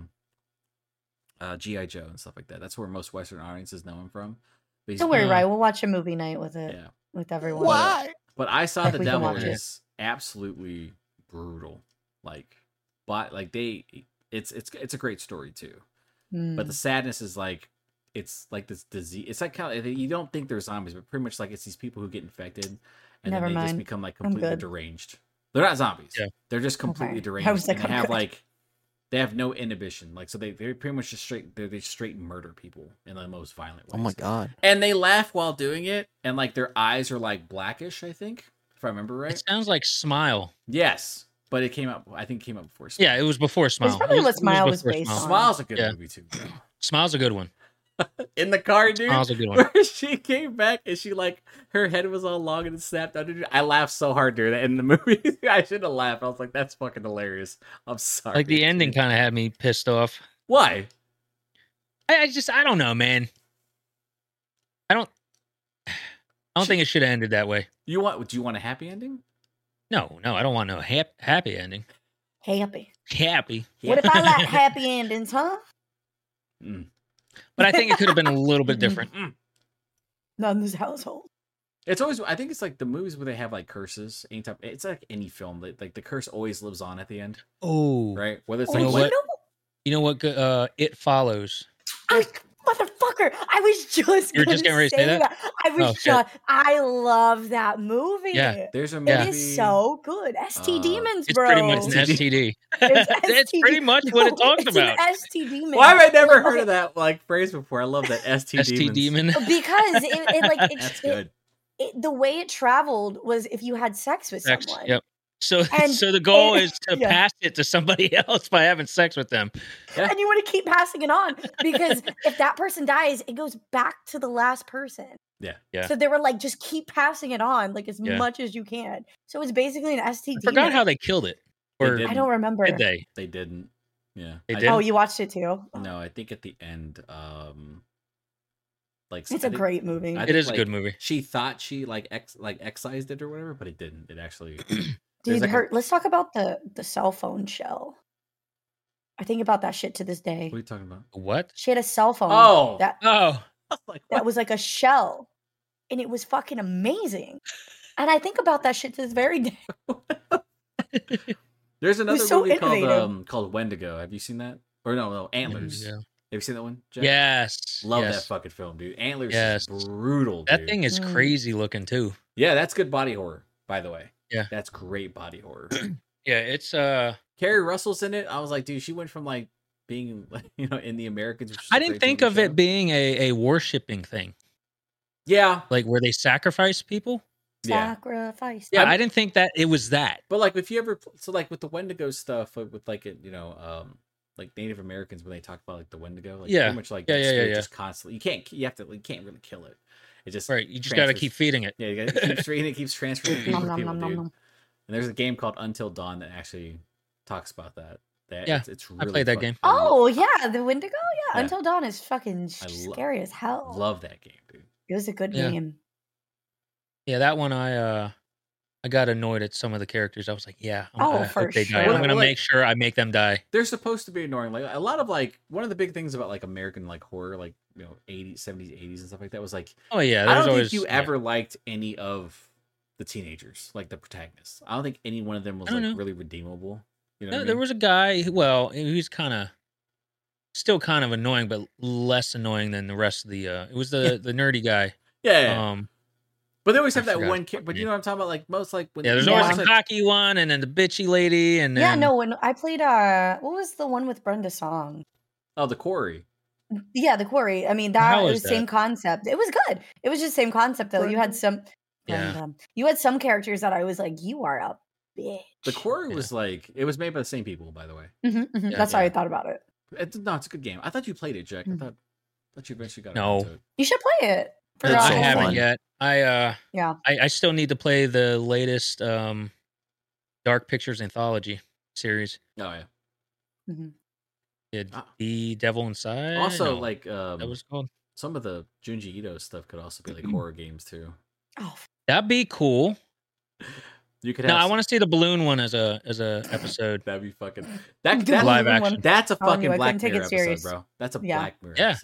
G.I. Joe and stuff like that. That's where most Western audiences know him from. But he's- Don't worry, Uh, Ryan. We'll watch a movie night with it, Yeah. with everyone. Why? But I Saw the We can Devil watch it. is absolutely brutal. like, but like it's a great story too. Mm. But the sadness is like it's like this disease. It's like kind of, you don't think they're zombies, but pretty much like it's these people who get infected and Never then they just mind. become like I'm completely good. deranged. They're not zombies. Yeah. They're just completely Okay. deranged. I was like, and they I'm have good. like they have no inhibition. Like so they pretty much just they straight murder people in the most violent ways. Oh my god. And they laugh while doing it, and like their eyes are like blackish, I think, if I remember right. It sounds like Smile. Yes, but it came out. I think it came out before. Smile. Yeah, it was before Smile. probably It what Smile was before based on. Smile's a good Yeah. movie too. Smile's a good one. In the car, dude. Smile's a good one. Where she came back and she like her head was all long and it snapped under. I laughed so hard during that in the movie. I should have laughed. I was like, "That's fucking hilarious." I'm sorry. Like the ending dude. kind of had me pissed off. Why? I don't know, man. I don't think it should have ended that way. Do you want a happy ending? No, I don't want no happy ending. Happy. Happy. What if I like happy endings, huh? Mm. But I think it could have been a little bit different. Not in this household. It's always. I think it's like the movies where they have like curses. Anytime it's like any film that like the curse always lives on at the end, Oh, right? Whether it's Oh, like know you what? know, You know what? It Follows. motherfucker! I was just. You were just gonna getting ready to say that? I was Oh, shit. just. I love that movie. Yeah. there's a It movie. is so good. ST Demons, It's bro. pretty much an STD. It's pretty much what it talks it's about. An STD man. Why have I never heard Okay. of that like phrase before? I love that ST ST demons. demon. Because it like That's it, good. the way it traveled was if you had sex with Sex. someone. Yep. So And- so the goal and- is to yeah. pass it to somebody else by having sex with them. And you want to keep passing it on because if that person dies, it goes back to the last person. Yeah. Yeah. So they were like, just keep passing it on, like as Yeah. much as you can. So it's basically an STD. I forgot how they killed it. They Or did. I don't remember. did they? They didn't. Yeah. They I- did? Oh, you watched it too? No, I think at the end, like It's I a think- great movie. I It think, is a like, good movie. She thought she like excised it or whatever, but it didn't. It actually. Dude, like a- her, let's talk about the cell phone shell. I think about that shit to this day. What are you talking about? What? She had a cell phone Oh. that Oh, I was like, that was like a shell, and it was fucking amazing. And I think about that shit to this very day. There's another so movie innovative. called Wendigo. Have you seen that? Or no, Antlers. yeah. Have you seen that one? Jack? Yes. Love yes. that fucking film, dude. Antlers Yes. is brutal. That dude. thing is Mm. crazy looking too. Yeah, that's good body horror, by the way. Yeah. That's great body horror. Yeah, it's Carrie Russell's in it. I was like, dude, she went from like being in the Americans. which is I a didn't great think TV of show. it being a worshipping thing. Yeah, Like where they sacrifice people. yeah. Sacrifice. Yeah, I didn't think that it was that. But like, if you ever like with the Wendigo stuff, with like like Native Americans when they talk about like the Wendigo, like Yeah. pretty much like Yeah, that yeah, spirit yeah. just constantly you can't really kill it. It just Right. You just gotta transfers- keep feeding it. Yeah, you gotta keep treating it, keeps transferring people Nom, to nom, people, nom, nom, dude. nom. And there's a game called Until Dawn that actually talks about that. Yeah, it's I really played that fun. game. Oh yeah, the Wendigo. Yeah, Yeah. Until Dawn is fucking I scary as hell. Love that game, dude. It was a good Yeah. game. Yeah, that one I got annoyed at some of the characters. I was like, yeah, Oh, I for hope they die. sure. I'm gonna Like- make sure I make them die. They're supposed to be annoying. Like a lot of like one of the big things about like American like horror, like 80s, 70s, 80s and stuff like that was like Oh yeah, I there's don't always think you yeah. ever liked any of the teenagers, like the protagonists. I don't think any one of them was I like don't know. really redeemable. You know, No, what I there mean? was a guy. Well, he was still kind of annoying, but less annoying than the rest of the. It was the nerdy guy. yeah. Um, But they always I have that forgot one his kid. But name. you know what I'm talking about? Like most like when yeah, there's Yeah. always most, a like, cocky one, and then the bitchy lady, and then Yeah, no, when I played what was the one with Brenda Song? oh the Quarry. Yeah, the Quarry. I mean, How that is was the same that? concept. It was good. It was just the same concept though. You had some Yeah. you had some characters that I was like, you are a bitch. The Quarry Yeah. was like it was made by the same people, by the way. Mhm, mhm. Yeah, That's how I yeah. thought about it. No, it's a good game. I thought you played it, Jack. Mhm. I thought you eventually got No. around to it. You should play it. For It's I so haven't fun. yet. Yeah. I still need to play the latest Dark Pictures anthology series. Oh yeah. Mhm. Yeah, Ah. The Devil Inside. Also, No, like that was called. some of the Junji Ito stuff could also be like Mm-hmm. horror games too. Oh, That'd be cool. You could No, have I want to see the balloon one as a episode. that'd be fucking The that's Live balloon action. one. That's a Telling fucking you, I Black couldn't take Mirror it episode, serious. bro. That's a Yeah. Black Mirror Yeah. episode.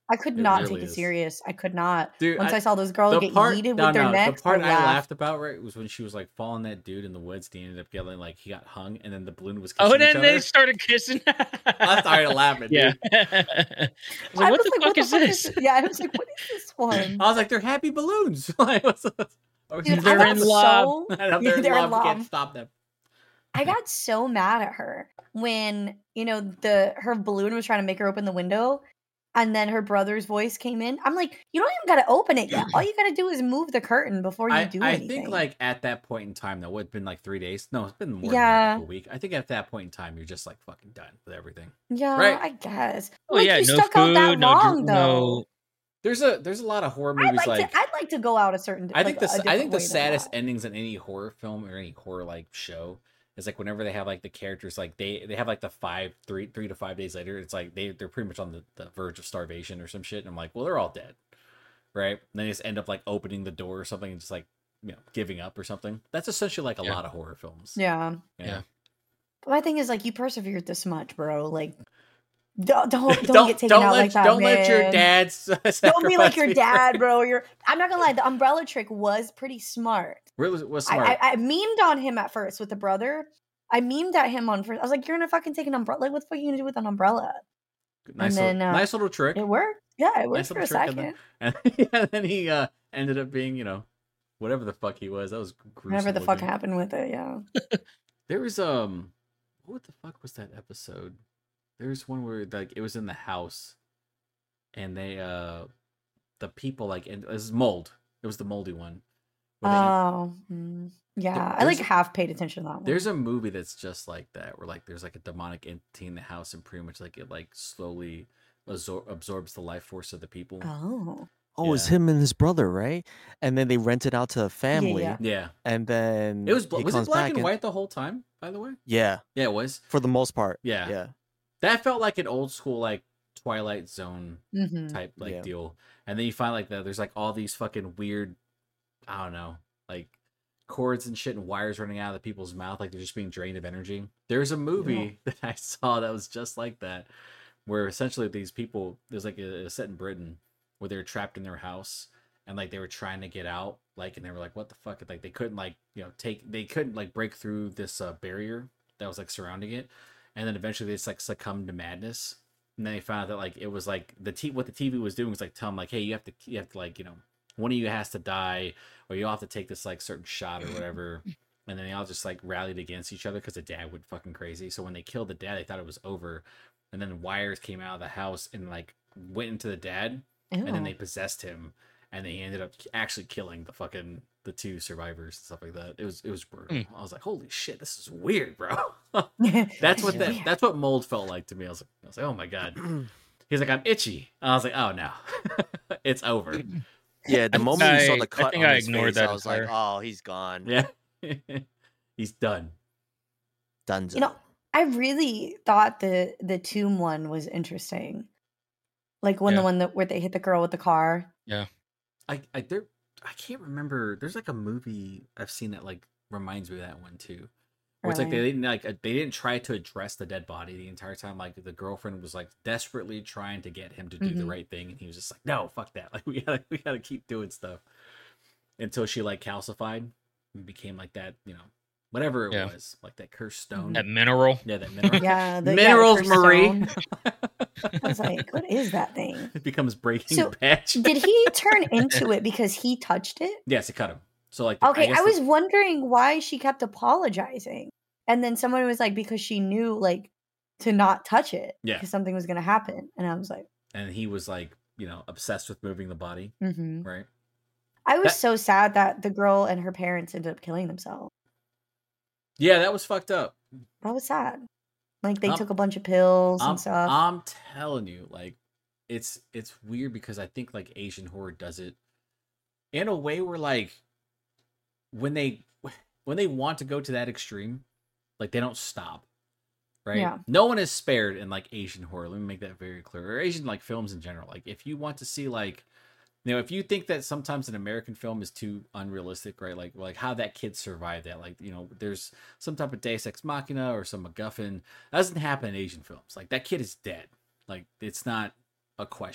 I could It not really take it is. serious. I could not. Dude, Once I saw those girls get yeeted with their necks, the part I I laughed. laughed about, right, was when she was like following that dude in the woods. And he ended up getting like he got hung, and then the balloon was kissing Oh, each then they other. started kissing. I started laughing, Yeah. dude. I was like, what the fuck is this? Yeah, I was like, what is this one? I was like, they're happy balloons. Like, or Dude, They're I in got love. so I know they're in they're in love. You can't love. stop them. I got so mad at her when, you know, her balloon was trying to make her open the window, and then her brother's voice came in. I'm like, you don't even gotta open it yet. All you gotta do is move the curtain before you do I anything. think like at that point in time, though, it's been like 3 days. No, it's been more Yeah. than like a week. I think at that point in time, you're just like fucking done with everything. Yeah, Right. I guess. Oh Like, yeah, you no stuck out that food, no long, though. no. There's a lot of horror movies I'd like to go out a certain. I think like, a I different think the way than saddest that. endings in any horror film or any horror like show is like whenever they have like the characters like they have like the 3 to 5 days later, it's like they're pretty much on the verge of starvation or some shit, and I'm like, well, they're all dead, right? And they just end up like opening the door or something and just like, you know, giving up or something. That's essentially like a Yeah. lot of horror films. Yeah. Yeah. But my thing is, like, you persevered this much, bro. Like, don't get taken out like that, Don't let your man. dad's Don't be like your sacrifice dad, bro. I'm not gonna lie, the umbrella trick was pretty smart. was smart. I memed on him at first with the brother. I memed at him on first. I was like, "You're gonna fucking take an umbrella. Like, what the fuck are you gonna do with an umbrella?" nice, and then, nice little trick. It worked. Yeah, it worked Nice for a little trick. second. And then he ended up being, you know, whatever the fuck he was. That was gruesome. Whatever the fuck looking. happened with it, yeah. There was what the fuck was that episode? There was one where like it was in the house, and they the people like it was mold. It was the moldy one. where they- Oh, yeah. I like there's- half paid attention to that one. There's a movie that's just like that, where like there's like a demonic entity in the house, and pretty much like it like slowly absorbs the life force of the people. Oh, Oh, it's Yeah. him and his brother, right? And then they rent it out to a family, yeah. Yeah, and then it was. he Was it comes black back and white the whole time? By the way, Yeah, yeah, it was. for the most part. Yeah. Yeah. That felt like an old school like Twilight Zone hmm type like Yeah. deal. And then you find like there's like all these fucking weird, I don't know, like cords and shit and wires running out of the people's mouth, like they're just being drained of energy. There's a movie that I saw that was just like that, where essentially these people, there's like a set in Britain where they were trapped in their house and like they were trying to get out, like, and they were like, what the fuck? Like they couldn't like, you know, they couldn't like break through this barrier that was like surrounding it. And then eventually they just like succumbed to madness. And then they found out that like it was like what the TV was doing was like tell them like, hey, you have to like, you know, one of you has to die, or you all have to take this like certain shot or whatever. And then they all just like rallied against each other because the dad went fucking crazy. So when they killed the dad, they thought it was over. And then wires came out of the house and like went into the dad, and then they possessed him, and they ended up actually killing the two survivors and stuff like that. It was brutal. I was like, holy shit, this is weird, bro. That's what Yeah. that's what mold felt like to me. I was like, oh my god. He's like, I'm itchy. And I was like, oh no, it's over. Yeah, the moment you saw the I cut think on I his ignored face, that I was like, entire- "Oh, he's gone, Yeah, he's done. Dunzo." You know, I really thought the tomb one was interesting. Like when the Yeah. one where they hit the girl with the car. I can't remember. There's like a movie I've seen that like reminds me of that one too. Where it's like Really? they didn't try to address the dead body the entire time. Like the girlfriend was like desperately trying to get him to do the Mhm. right thing, and he was just like, no, fuck that. Like we gotta keep doing stuff until she like calcified and became like that, you know, whatever it Yeah. was, like that cursed stone. That mineral. Yeah, that mineral. Yeah, the Minerals, cursed Marie. stone. I was like, what is that thing? It becomes Breaking So, Bad. Did he turn into it because he touched it? Yes, it cut him. So like, Okay, guess I was wondering why she kept apologizing. And then someone was like, because she knew like to not touch it. Yeah. Because something was gonna happen. And I was like, and he was like, you know, obsessed with moving the body, mm-hmm. right? I was That- so sad that the girl and her parents ended up killing themselves. Yeah, that was fucked up. That was sad. Like they I'm- took a bunch of pills I'm, and stuff. I'm telling you, like, it's weird because I think like Asian horror does it in a way where like when they want to go to that extreme, like they don't stop. Right? Yeah. No one is spared in like Asian horror. Let me make that very clear. Or Asian like films in general. Like if you want to see like, you know, if you think that sometimes an American film is too unrealistic, right? Like how that kid survived that. Like, you know, there's some type of Deus Ex Machina or some MacGuffin. That doesn't happen in Asian films. Like that kid is dead. Like it's not a question.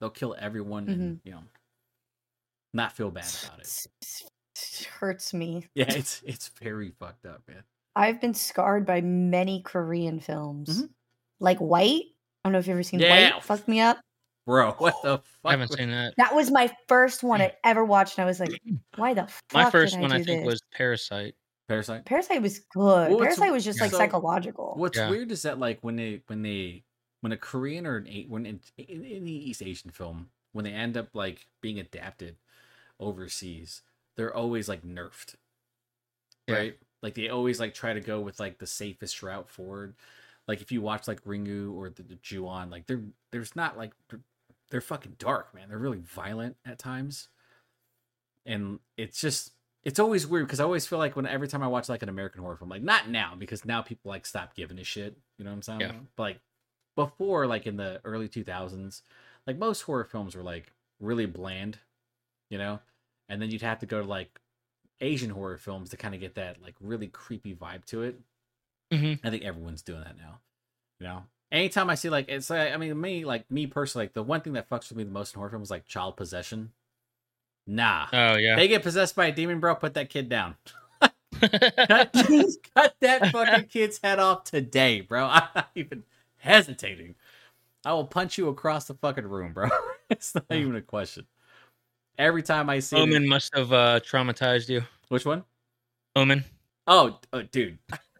they'll kill everyone Mm-hmm. and not feel bad about it. Hurts me. Yeah, it's very fucked up, man. I've been scarred by many Korean films. Mhm. Like White. I don't know if you've ever seen Yeah. White. Fucked me up. Bro, what the I fuck? haven't seen that. That was my first one I ever watched, and I was like, why the fuck My first did one, I I do think, this? was Parasite. Parasite? Parasite was good. Well, Parasite was just like so- psychological. What's Yeah. weird is that like when a Korean or when in any East Asian film, when they end up like being adapted overseas, they're always like nerfed. Yeah. Right? Like they always like try to go with like the safest route forward. Like if you watch like Ringu or the Ju-on, like there's not like they're fucking dark, man. They're really violent at times. And it's always weird because I always feel like every time I watch like an American horror film, like not now because now people like stop giving a shit, you know what I'm saying? Yeah. But like before, like in the early 2000s, like most horror films were like really bland, and then you'd have to go to like Asian horror films to kind of get that like really creepy vibe to it. Mm-hmm. I think everyone's doing that now. Anytime I see like it's like, I mean me personally, like the one thing that fucks with me the most in horror films is like child possession. Nah. Oh yeah. They get possessed by a demon, bro. Put that kid down. cut that fucking kid's head off today, bro. I'm not even hesitating. I will punch you across the fucking room, bro. It's not even a question. Every time I see Omen must have traumatized you. which one? Omen. Oh, dude.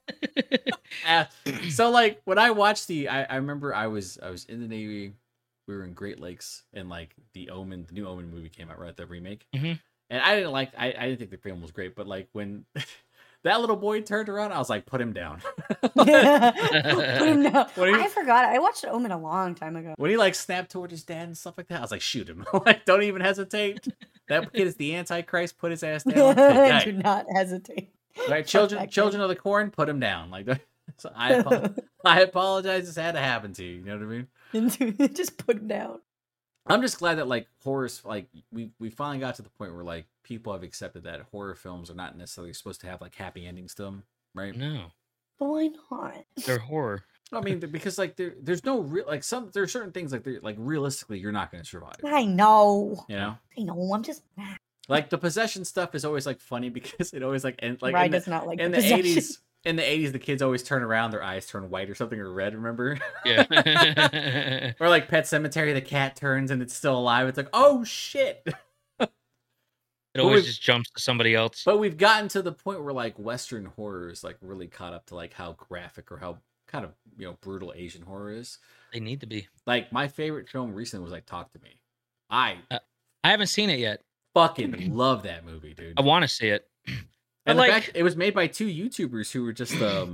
So like when I watched I remember I was in the Navy. We were in Great Lakes, and like the new Omen movie came out, right? The remake. Mhm. And I didn't think the film was great, but like when that little boy turned around, I was like, put him down. Put him down. What do you- I forgot. I watched Omen a long time ago. When he like snapped toward his dad and stuff like that, I was like, shoot him. Like, don't even hesitate. That kid is the Antichrist. Put his ass down. Do not hesitate. Right, Fuck that kid. children of the corn, put him down. Like, so I apologize. This had to happen to you. You know what I mean? Just put him down. I'm just glad that like horrors, like we finally got to the point where like people have accepted that horror films are not necessarily supposed to have like happy endings to them, right? No, But why not? they're horror. I mean, because like there's no real like there's certain things like realistically you're not going to survive. I know. You know, I know. I'm just like the possession stuff is always like funny because it always like and like Ryan does not like in the the possession. 80s. In the 80s, the kids always turn around, their eyes turn white or something or red, remember? Yeah. Or like Pet Cemetery, the cat turns and it's still alive. It's like, oh shit. It always we've- just jumps to somebody else. But we've gotten to the point where like Western horror is like really caught up to like how graphic or how kind of, brutal Asian horror is. They need to be. Like my favorite film recently was like Talk to Me. I I haven't seen it yet. fucking love that movie, dude. I want to see it. And But, the like- fact it was made by two YouTubers who were just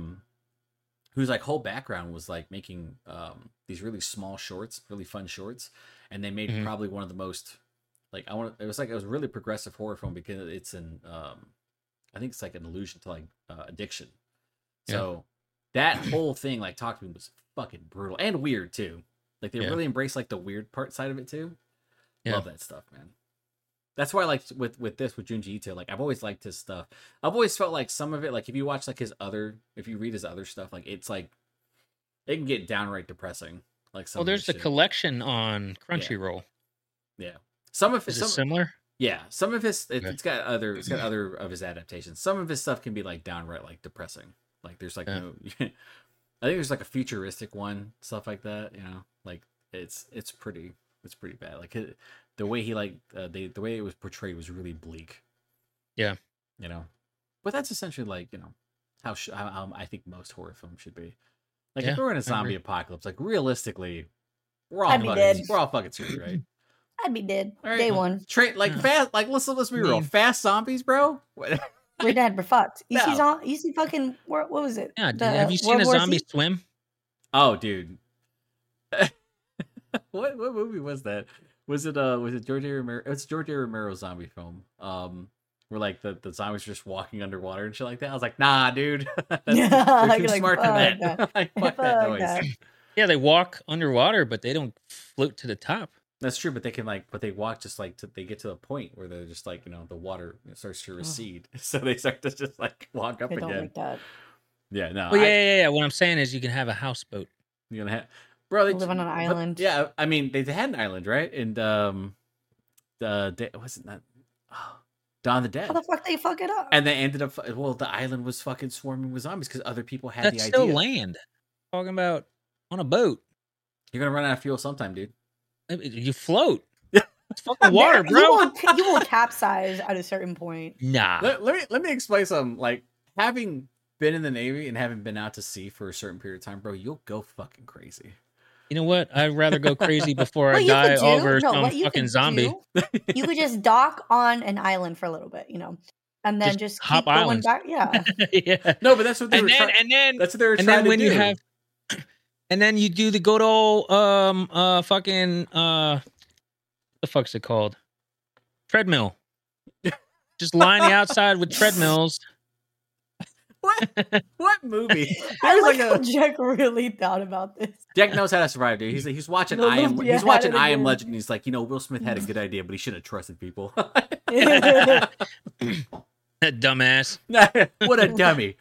whose like whole background was like making these really small shorts, really fun shorts, and they made Mhm. probably one of the most like it was a really progressive horror film because it's an I think it's like an allusion to like addiction. Yeah. So that whole thing, like Talk to Me, was fucking brutal and weird too. Like they Yeah. really embrace like the weird part side of it too. Yeah. Love that stuff, man. That's why, like with Junji Ito, like I've always liked his stuff. I've always felt like some of it, like if you watch like if you read his other stuff, like it's like it can get downright depressing. Like some. Well, of there's his the shit. collection on Crunchyroll. Yeah, some of Is his it similar? yeah, some of his Okay. it's got other of his adaptations. Some of his stuff can be like downright like depressing. Like there's like Yeah. no, I think there's like a futuristic one, stuff like that. Like it's pretty bad. Like the way he like the way it was portrayed was really bleak. Yeah. But that's essentially like how I think most horror films should be. Like Yeah, if we're in a I zombie agree. apocalypse, like realistically, we're all I'd be dead. screwed, right? I'd be dead. All right. Day one. Like Yeah. fast, like let's be real, mean- fast zombies, bro. What? We're dead. We're fucked. You see, No. you see fucking, what was it? Yeah. The Have you seen World a War zombie Z? swim? Oh, dude. What movie was that? Was it George A. Romero? It's George A. Romero zombie film. Where like the zombies are just walking underwater and shit like that. I was like, nah, dude. They're You're too like, smart for fuck that. that. Like, fuck that Fuck noise. that. Yeah, they walk underwater, but they don't float to the top. That's true, but they can but they walk just like they get to the point where they're just like the water starts to recede, so they start to just like walk up I don't again. like that. Yeah, no, Well, yeah. What I'm saying is, you can have a houseboat. you're gonna have, Bro, Live on an island. Yeah, I mean they had an island, right? And wasn't that Dawn of the Dead? How the fuck they fuck it up? And they ended up. Well, the island was fucking swarming with zombies because other people had That's the still idea. land. Talking about on a boat. You're gonna run out of fuel sometime, dude. You float. It's fucking water, bro. You will capsize at a certain point. Nah. Let me explain something. Like having been in the Navy and having been out to sea for a certain period of time, bro, you'll go fucking crazy. You know what? I'd rather go crazy before I What you die could do- over no, some what you fucking could zombie. do, you could just dock on an island for a little bit, and then just hop keep going islands. back. Yeah. Yeah. No, but that's what they And were then trying. and then That's what they were and trying then to when do. you have and then you do the good old fucking the fuck's it called? Treadmill. Just line the outside with treadmills. what movie? I There's like like how a Jack really thought about this. Jack knows how to survive, dude. He's watching No, I Am. yeah, He's watching I I Am did. Legend. And he's like, Will Smith had a good idea, but he shouldn't have trusted people. That dumbass. What a dummy.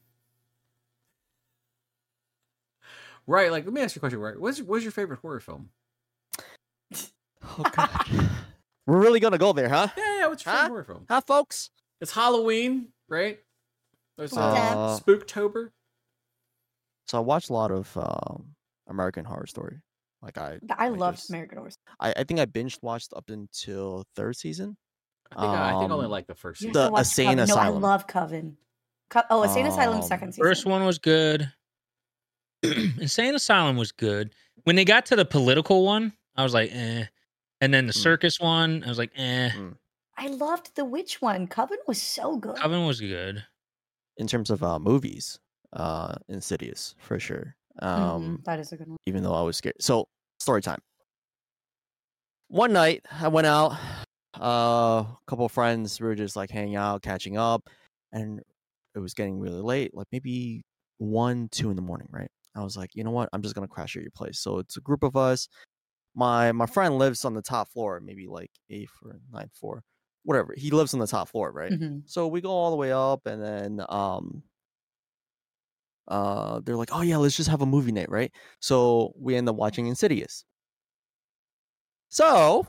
Right, like let me ask you a question, right? What's your favorite horror film? Oh god. We're really gonna go there, huh? Yeah, what's your Huh? favorite horror film? Huh, folks? It's Halloween, right? There's Uh, Spooktober. So I watched a lot of American Horror Story. Like I loved just- American Horror. I think I binge watched up until third season. I think I only Um, like the first You season. have The to watch Insane Coven. No, I Asylum. love Coven. Insane Asylum second season. First one was good. Insane Asylum was good. When they got to the political one, I was like, eh. And then the circus one, I was like, eh. I loved the witch one. Coven was so good. Coven was good. In terms of movies, Insidious for sure. That is a good one. Even though I was scared. So story time. One night I went out. A couple of friends, we were just like hanging out, catching up, and it was getting really late, like maybe 1, 2 in the morning, right? I was like, you know what? I'm just gonna crash at your place. So it's a group of us. My friend lives on the top floor, maybe like 8th or 9th floor, whatever. He lives on the top floor, right? Mhm. So we go all the way up, and then they're like, oh yeah, let's just have a movie night, right? So we end up watching Insidious. So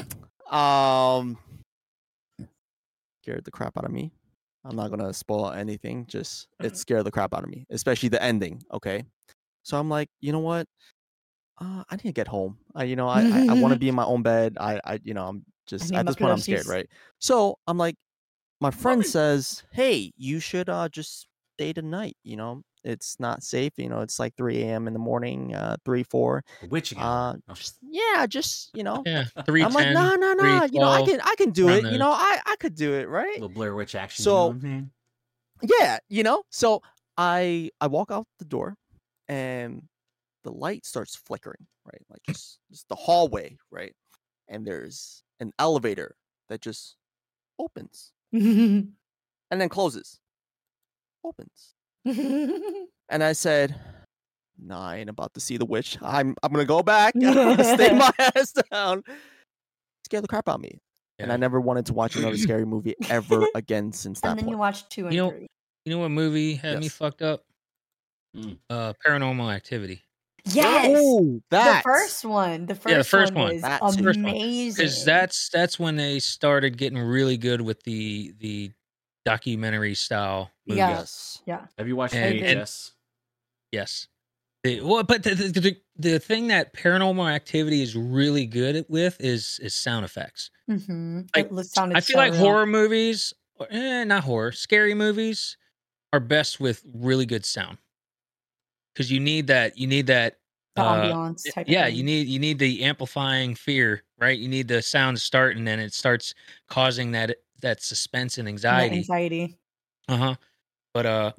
scared the crap out of me. I'm not gonna spoil anything, just it scared the crap out of me, especially the ending. Okay, so I'm like, you know what? I need to get home. I want to be in my own bed. I'm just need at my this point I'm scared, plushies. right? So I'm like, my friend Mommy. says, hey, you should just stay the night. It's not safe. It's like 3 a.m. in the morning, 3, 4. The Witching Hour. Oh. Yeah, Yeah. 310. I'm like, no. I 312. can do it. around I could do it, right? Little Blair Witch action. So- you know what I mean? Yeah. So I walk out the door, and the light starts flickering, right? Like just the hallway, right? And there's an elevator that just opens and then closes. Opens. And I said, nah, I ain't about to see the witch. I'm gonna go back. I'm gonna stay my ass down. Scared the crap out of me. And I Yeah. never wanted to watch another scary movie ever again since that And then point. you watched 2 and You know- 3. You know what movie had me Yes. fucked up? Mm. Paranormal Activity. Yes. Oh, that The first one. The first, Yeah, the first one. was That too. amazing. Because that's when they started getting really good with the documentary style movies. Yeah. Yes. Have you watched And- VHS? Yes. But the thing that Paranormal Activity is really good with is sound effects. Like, It sounded I feel so like real. horror movies, not horror, scary movies are best with really good sound. Because you need that The ambiance type of yeah, thing. you need the amplifying fear, right? You need the sound to start, and then it starts causing that suspense and And the anxiety. anxiety. But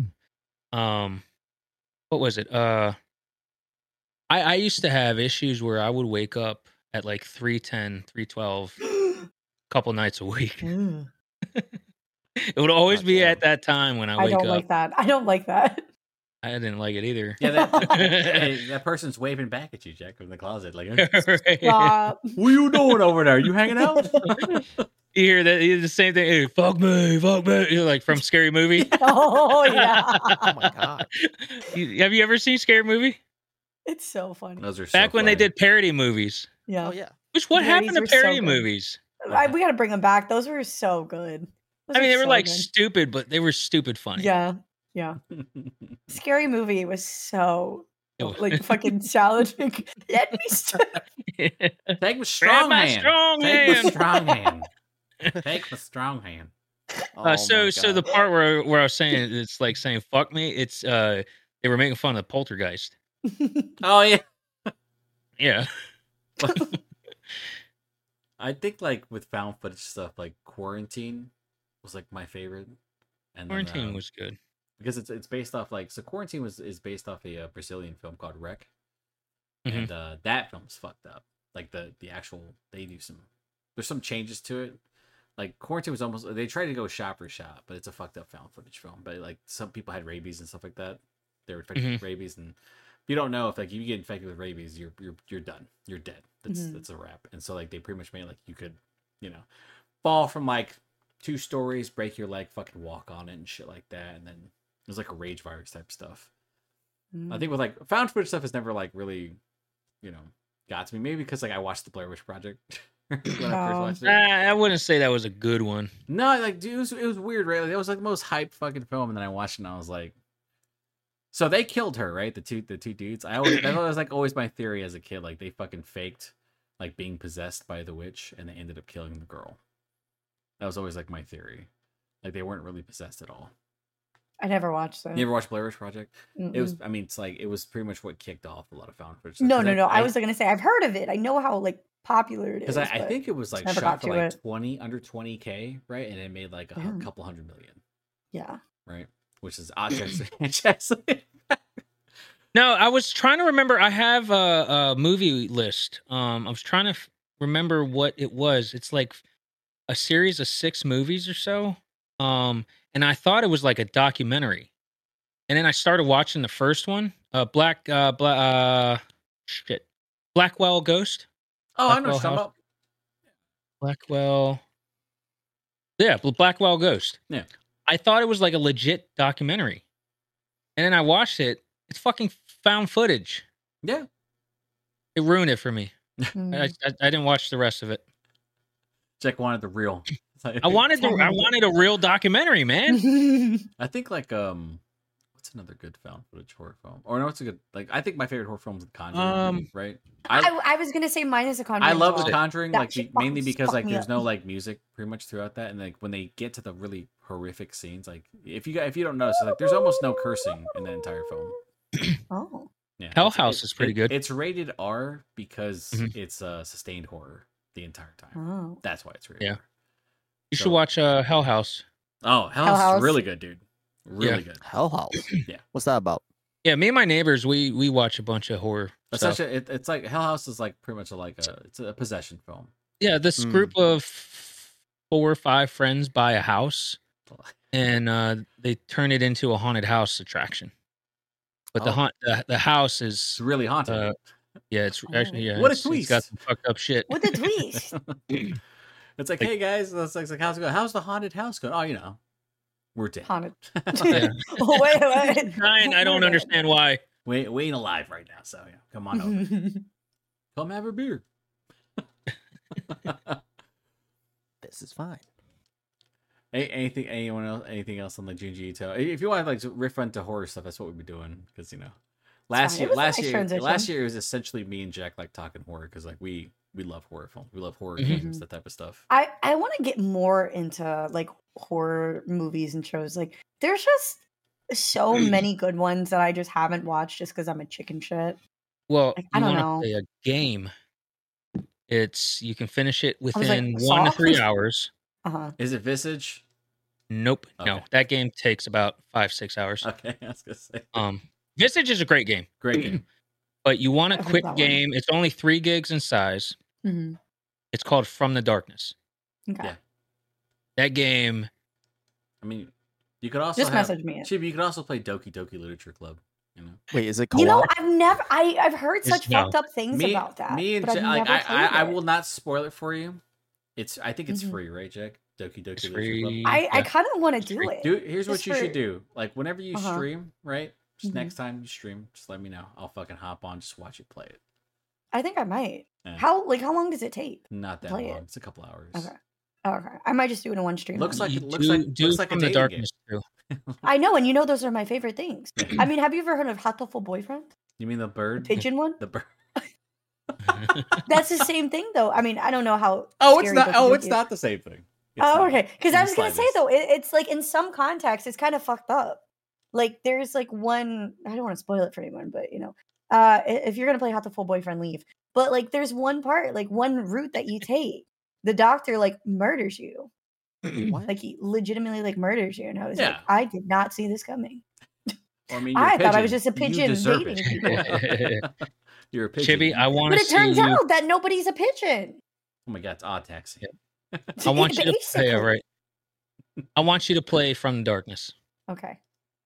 what was it? I used to have issues where I would wake up at like 3:10, 3:12 a couple nights a week. Ugh. It would always be Goddamn. at that time when I I wake don't up. like that. I don't like that. I didn't like it either. Yeah, hey, that person's waving back at you, Jack, from the closet. Like, Right. Stop. what are you doing over there? You hanging out? You hear that? You hear the same thing. Hey, fuck me. You're like from Scary Movie. Oh yeah. Oh my god. Have you ever seen Scary Movie? It's so funny. Those are so Back when they funny. did parody movies. Yeah. Oh yeah. What Parodies happened to were so parody good. movies? We got to bring them back. Those were so good. Those I mean, are they were so like good. stupid, but they were stupid funny. Yeah. Yeah. Scary Movie was so It was- like fucking challenging. Let me start. Take my strong my hand. strong Take my hand. strong hand. Take my strong hand. Oh so my the God. part where I was saying it's like saying fuck me, it's they were making fun of Poltergeist. Oh yeah. Yeah. I think like with found footage stuff, like Quarantine was like my favorite. And Quarantine then, was good. because it's based off like Quarantine is based off a Brazilian film called Wreck, Mhm. and that film's fucked up. Like the actual there's some changes to it. Like Quarantine was almost they tried to go shot for shot, but it's a fucked up found footage film. But like some people had rabies and stuff like that. They were infected with rabies, and if you don't know if like you get infected with rabies, you're done. You're dead. That's a wrap. And so like they pretty much made it like you could, fall from like 2 stories, break your leg, fucking walk on it and shit like that. And then it was like a rage virus type stuff. I think with like found footage stuff has never like really, got to me. Maybe because like I watched the Blair Witch Project when I first watched it. I wouldn't say that was a good one. No, like dude, it was weird, right? Like, it was like the most hyped fucking film, and then I watched it and I was like, so they killed her, right? The two dudes. That was like always my theory as a kid. Like they fucking faked like being possessed by the witch, and they ended up killing the girl. That was always like my theory. Like they weren't really possessed at all. I never watched that. You ever watched Blair Witch Project? It was. Mm-mm. I mean, it's like it was pretty much what kicked off a lot of found footage. No. I was gonna say I've heard of it. I know how like popular it is. because I think it was like never shot got for to like it. under 20K, right? And it made like a Damn. couple $100 million, Yeah. right? Which is actually. No, I was trying to remember. I have a movie list. I was trying to remember what it was. It's like a series of 6 movies or so. And I thought it was like a documentary. And then I started watching the first one, Blackwell Ghost. Oh, I know what Blackwell you're talking House. about. Blackwell. Yeah, Blackwell Ghost. Yeah. I thought it was like a legit documentary. And then I watched it. It's fucking found footage. Yeah. It ruined it for me. Mm. I didn't watch the rest of it. Jack wanted the real. I wanted a real documentary, man. I think like what's another good found footage horror film? Or no, it's a good like I think my favorite horror film is The Conjuring, right? I was gonna say mine is The Conjuring. I love as The well. Conjuring, That like shit mainly fucking because fucked like me there's up. no like music pretty much throughout that, and like when they get to the really horrific scenes, like if you don't notice, like there's almost no cursing in the entire film. Oh. Yeah, Hell it's- House is pretty good. It's rated R because Mhm. it's sustained horror the entire time. Oh. That's why it's rated Yeah. R. You So- should watch Hell House. Oh, Hell Hell House House. is really good, dude. Really good. Hell House. Yeah. What's that about? Yeah, me and my neighbors, we watch a bunch of horror stuff. Essentially, it's like Hell House is like pretty much it's a possession film. Yeah, this Mm. group of 4 or 5 friends buy a house and they turn it into a haunted house attraction. But Oh. the house It's is really haunted. yeah, it's actually yeah. What a it's got twist. some fucked up shit. What a twist. It's like, hey guys, it's like how's it going? How's the haunted house going? Oh, we're dead. Haunted. Yeah. Oh, wait. Dying, I don't understand why. We ain't alive right now, so yeah, come on over. Come have a beer. This is fine. Anything else on the Junji Ito? If you want to like riff into horror stuff, that's what we'd be doing because last fine. It was a nice year transition. it was essentially me and Jack like talking horror because like we love horror films, we love horror Mhm. games, that type of stuff. I want to get more into like horror movies and shows. Like there's just so many good ones that I just haven't watched just because I'm a chicken shit. Well, Like, I you don't want to know. play a game. You can finish it was like, within 1 to Saw? 3 hours. Uh-huh. Is it Visage? Nope. No, Okay. that game takes about 5-6 hours. Okay, I was gonna say Visage is a great game, great game. but you want a I've heard quick that one. game. It's only 3 gigs in size. Hmm. It's called From the Darkness. Okay. Yeah. That game, I mean, you could also Just have, message me it. Chibi, you could also play Doki Doki Literature Club. Wait, is it co-op? You know, I've heard It's- such no. fucked up things Me, about that. me and but Jack, I've like, never played I it. will not spoil it for you. I think it's Mhm. free, right, Jack? Doki Doki it's Literature Club. free. I Yeah. kind of want to do free. it. Here's what Just you should for- do. Like whenever you Uh-huh. stream, right? Just Mhm. next time you stream, just let me know. I'll fucking hop on, just watch you play it. I think I might. Yeah. How long does it take? Not that Play long. it. It's a couple hours. Okay. Okay. I might just do it in one stream. Looks then. like You it looks like a from the dating darkness too. I know, and you know those are my favorite things. Yeah. I mean, have you ever heard of Hatoful Boyfriend? You mean the The bird? pigeon one? The bird. That's the same thing, though. I mean, I don't know how. Oh, it's scary not. Doki Oh, Doki it's is. not the same thing. It's Oh, not. okay. Because In I the was gonna say slightest. though, it's like in some context, it's kind of fucked up. Like there's like one. I don't want to spoil it for anyone, but if you're gonna play Hatoful Boyfriend, leave. But like, there's one part, like one route that you take. The doctor like murders you. What? Like he legitimately like murders you, and I was Yeah. like, I did not see this coming. Or I mean, you're a I thought I was pigeon. just a You pigeon deserve dating it. people. You're a pigeon. Chibi, I want But to it see turns you. out that nobody's a pigeon. Oh my god, it's odd taxi. I want you to play. Basically. All right. I want you to play From the Darkness. Okay.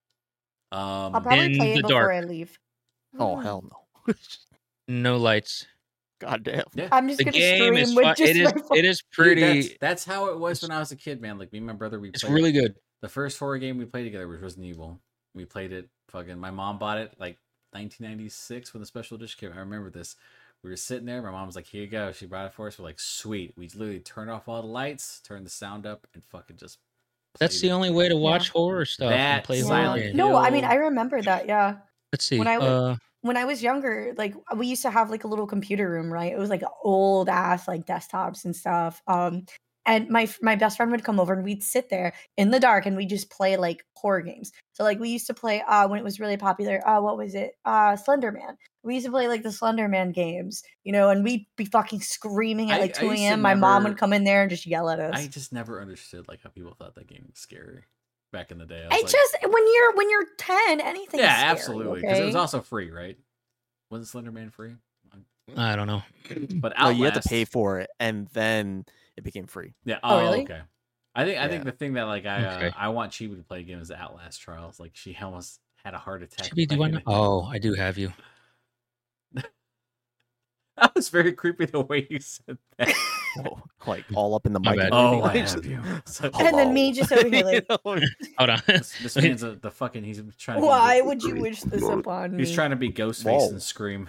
Um, I'll probably In play the it before dark. I leave. Oh hell no. No lights. God damn. yeah. I'm just The gonna game stream is with fun. just It is. my phone. It is Dude, pretty. that's how it was when I was a kid, man. Like me and my brother, we It's played really good. the first horror game we played together was Resident Evil. We played it. Fucking, my mom bought it like 1996 when the special edition came. I remember this. We were sitting there. My mom was like, "Here you go." She brought it for us. We're like, "Sweet." We literally turned off all the lights, turned the sound up, and fucking just. That's played the it. only way to watch horror stuff That and play Silent horror Yeah. games. Hill. No, I mean I remember that. Yeah. Let's see. When I was younger, like we used to have like a little computer room, right? It was like old ass like desktops and stuff. And my best friend would come over and we'd sit there in the dark and we just play like horror games. So like we used to play when it was really popular. What was it? Slender Man. We used to play like the Slender Man games, and we'd be fucking screaming at like I 2 used to a.m. My mom never- would come in there and just yell at us. I just never understood like how people thought that game was scary back in the day. I was I like, just when you're 10, anything. yeah, is scary, absolutely, because it was okay? also free, right? Wasn't Slender Man free? I don't know. But No, Outlast, you had to pay for it, and then it became free. Yeah. Oh, Oh, really? okay. I think Yeah. the thing that like Okay. I want Chibi to play again is the Outlast Trials. Like she almost had a heart attack. Chibi, do you playing want? it. Oh, I do have you. That was very creepy the way you said that. Whoa, like all up in the My mic. bad. and Oh, I everything. have you. So- And then me just over here like, Hold on. this man's the fucking. He's trying. To be why the- would you wish this upon me? He's trying to be Ghostface Whoa. and scream.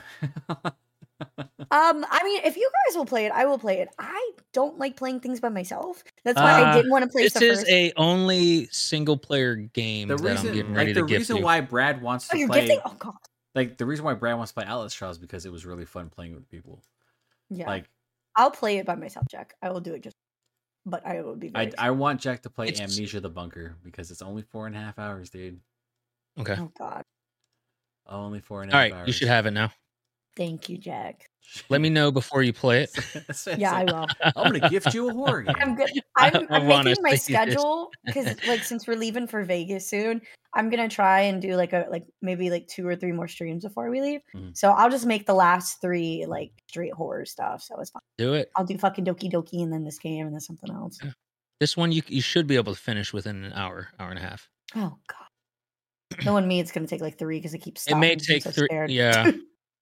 I mean, if you guys will play it, I will play it. I don't like playing things by myself. That's why I didn't want to play This the is first. a only single player game The that I'm reason, getting like ready the to gift reason you. why Brad wants Oh, to you're play, gifting? Oh god. like the reason why Brad wants to play Outlast Trials because it was really fun playing with people. Yeah. Like I'll play it by myself, Jack. I will do it but I will be very I want Jack to play It's- Amnesia: The Bunker because it's only 4.5 hours, dude. Okay. Oh god. Only 4.5 All right, hours. you should have it now. Thank you, Jack. Let me know before you play it. Yeah, I will. I'm gonna gift you a horror game. I'm good. I I'm wanna making my see this. schedule because like since we're leaving for Vegas soon, I'm gonna try and do like maybe 2 or 3 more streams before we leave. Mhm. So I'll just make the last 3 like straight horror stuff. So it's fine. Do it. I'll do fucking Doki Doki and then this game and then something else. Yeah. This one you should be able to finish within an hour and a half. Oh god. Knowing me, it's gonna take like 3 because it keeps It stopping. may 'cause I'm take so 3. scared. Yeah.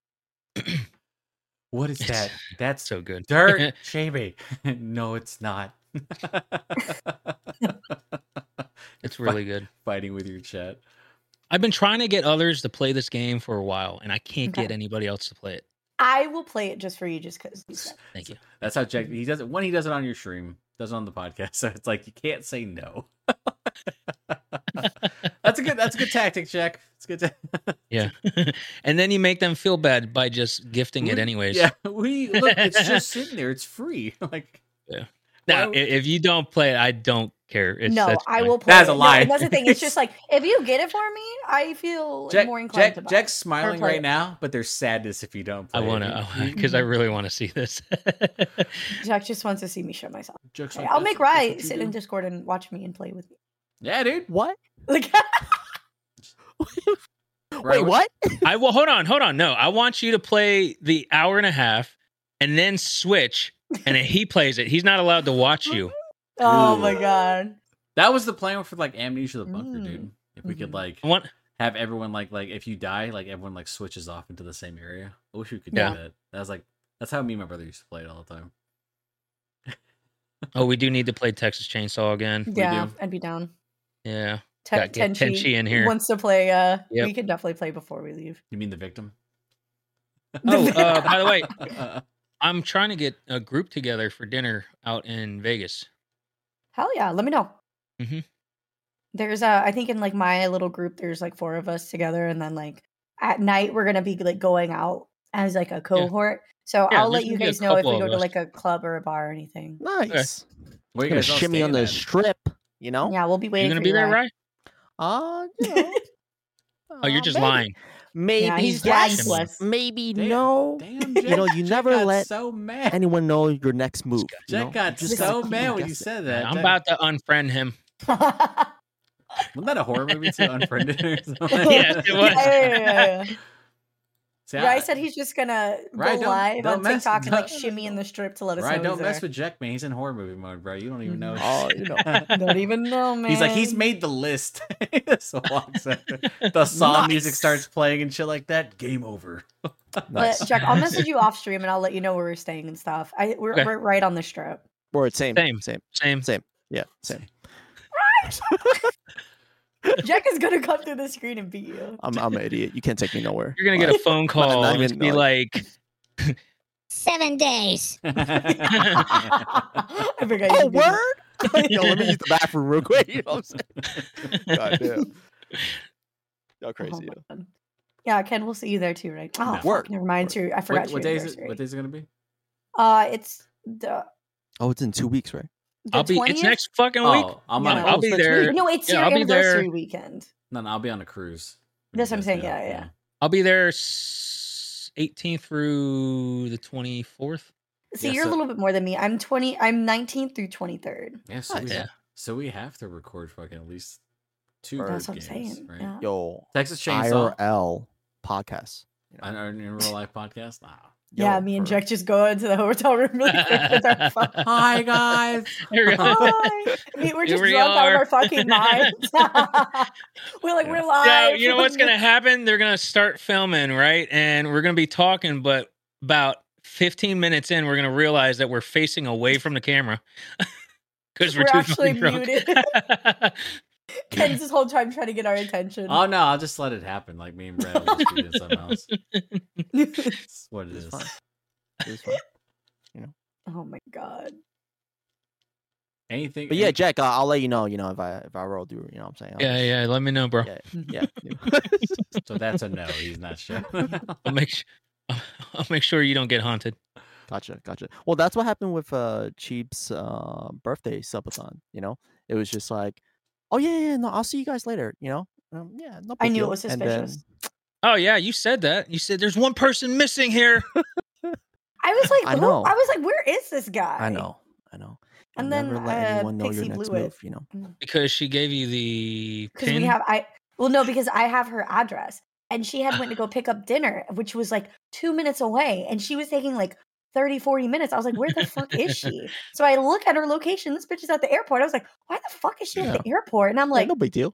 What is that? That's So good. dirt, Shamey. No, it's not. It's really good. Fighting with your chat. I've been trying to get others to play this game for a while, and I can't Okay. get anybody else to play it. I will play it just for you, just because. Thank you. That's how Jack. He does it when he does it on your stream. Does it on the podcast. So it's like you can't say no. That's a good tactic, Jack. It's good. Yeah. And then you make them feel bad by just gifting it anyways. Yeah, look. It's just sitting there. It's free. Like Now, Why- if you don't play it, I don't care. That's I fine. will play. That's a it. No, lie. and that's the thing. It's just like if you get it for me, I feel more inclined to buy Jack's it. smiling play right it. now, but there's sadness if you don't play I want it. to, because I really want to see this. Jack just wants to see me show myself. Jack's Okay, like, I'll "That's- make that's Rye what you sit do?" in Discord and watch me and play with me. Yeah, dude. What? Like, Wait, what? I will hold on. No, I want you to play the hour and a half and then switch. And then he plays it. He's not allowed to watch you. oh Ooh. my god. That was the plan for like Amnesia: The Bunker, Mm. dude. If we could Mhm. like I want. have everyone like if you die, like everyone like switches off into the same area. I wish we could Yeah. do that. That's how me and my brother used to play it all the time. Oh, we do need to play Texas Chainsaw again. Yeah, do. I'd be down. Yeah. Gotta get Tenchi in here. wants to play. Yep. We can definitely play before we leave. You mean the victim? Oh, by the way, I'm trying to get a group together for dinner out in Vegas. Hell yeah, let me know. Mhm. There's I think in like my little group, there's like 4 of us together, and then like at night we're gonna be like going out as like a cohort. So Yeah, I'll let there's you gonna be a guys know if we couple go of to us. like a club or a bar or anything. Nice. Where you Gonna guys all shimmy on staying the at? strip, you know? Yeah, we'll be You waiting. gonna for be you, there, Rye. Rye? You know. Oh, you're just maybe. lying. Maybe he's lying yes. to us. Maybe Damn, no. Damn, You know, Jack- you Jack never got let so mad. anyone know your next move. You know? Jack got You just so gotta keep mad them when you guessing. said Yeah, that. I'm Jack- about to unfriend him. Wasn't that a horror movie too? Unfriended or something? Yes, it was. Yeah. See, Rye said he's just gonna Rye, go don't- live don't on mess- TikTok and like don't- shimmy in the strip to let us Right, know don't he's mess there. with Jack, man. He's in horror movie mode, bro. You don't even know. Oh, you know. Don't even know, man. He's like, he's made the list. So walks out. The song music Nice. starts playing and shit like that. Game over. Nice. But Jack, I'll message you off stream and I'll let you know where we're staying and stuff. We're Okay. we're right on the strip. Word, same. Same. Yeah, same. Jack is gonna come through the screen and beat you. I'm an idiot. You can't take me nowhere. You're gonna get a phone call not and even, it's be like, 7 days. I forgot. Oh, you did that. word? Yo, let me use the bathroom real quick. You know what I'm saying? God damn. Y'all Oh crazy. my yo. God. Yeah, Ken, we'll see you there too, right? Oh, No. Work. fuck, never mind. True, I forgot. What your day is it? anniversary. What day is it gonna be? It's the Oh, it's in 2 weeks, right? I'll be. 20th? It's next fucking week. Oh, I'm Yeah. on. I'll it's be next there. week. No, it's Yeah, your I'll be there. anniversary weekend. No, I'll be on a cruise. That's what I'm You saying, guys know, yeah. I'll be there 18th through the 24th. See, Yeah, you're so- a little bit more than me. I'm 19th through 23rd. Yeah, so, Nice. so we have to record fucking at least 2 Word. That's what I'm games, saying. right? Yeah. Yo, Texas Chainsaw IRL podcast. on our in real life podcast. Nah. Yeah, Yo, me and for- Jack just go into the hotel room really quick with our phone. Hi guys. Here we go. Hi. I mean, we're Here just we drunk out of are. our fucking minds. we're like, Yeah. we're live. Yeah, you know what's gonna happen? They're gonna start filming, right? And we're gonna be talking, but about 15 minutes in, we're gonna realize that we're facing away from the camera because we're We're too actually fucking drunk. muted. Ken's this whole time trying to get our attention. Oh no, I'll just let it happen. Like me and Brad will just be doing something else. It's what it It's is. fine. It's fine. Oh my god. Anything. But yeah, Jack, I'll let you know. You know, if I roll through. You know what I'm saying? Yeah. Let me know, bro. Yeah. So that's a no. He's not sure. I'll make sure you don't get haunted. Gotcha. Well, that's what happened with Cheap's birthday subathon. You know, it was just like, oh yeah, no, I'll see you guys later. You know, yeah, no. I big knew it deal. was And then- suspicious. Oh yeah, you said that. You said there's one person missing here. I was like, I know. I was like, where is this guy? I know. And Never then, let anyone know Pixie your next blew it. move. You know. Because she gave you the Because pin. because I have her address, and she had went to go pick up dinner, which was like 2 minutes away, and she was taking like 30, 40 minutes. I was like, where the fuck is she? So I look at her location. This bitch is at the airport. I was like, why the fuck is she at the airport? And I'm Yeah, like, no big deal.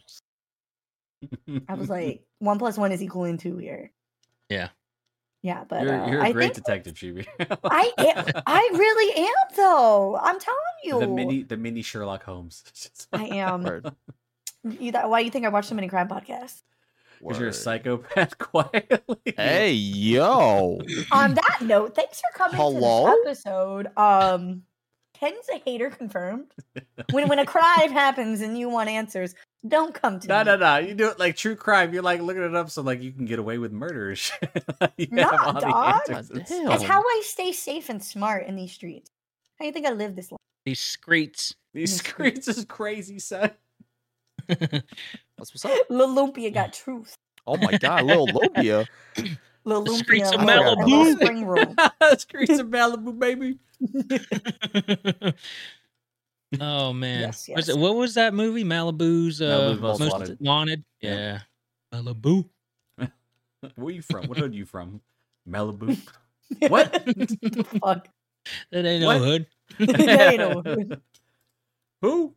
I was like, 1 + 1 is equaling 2 here. Yeah. Yeah, but you're a I great think detective, Chibi. I really am though. I'm telling you. the mini Sherlock Holmes. I am. Word. Why do you think I watch so many crime podcasts? Because you're a Word. psychopath quietly. Hey yo. On that note, thanks for coming Hello? to this episode. Ken's a hater confirmed. When a crime happens and you want answers, don't come to me. No. You do it like true crime. You're like looking it up so like you can get away with murder. And shit. You Nah, have all the dog. answers. God damn. That's how I stay safe and smart in these streets. How do you think I live this life? These screets. These screens is crazy, son. That's what's up. Lil Lumpia got truth. Oh my god, little Lopia. Lil The Lumpia streets of a little Malibu. spring roll. Screens of Malibu, baby. Oh man. Yes, Was yes. it, what was that movie? Malibu's Malibu's Most Most Wanted. Wanted. Yeah. Malibu. Where you from? What hood you from? Malibu. What? the fuck? That ain't no What? hood. That ain't no hood. Who?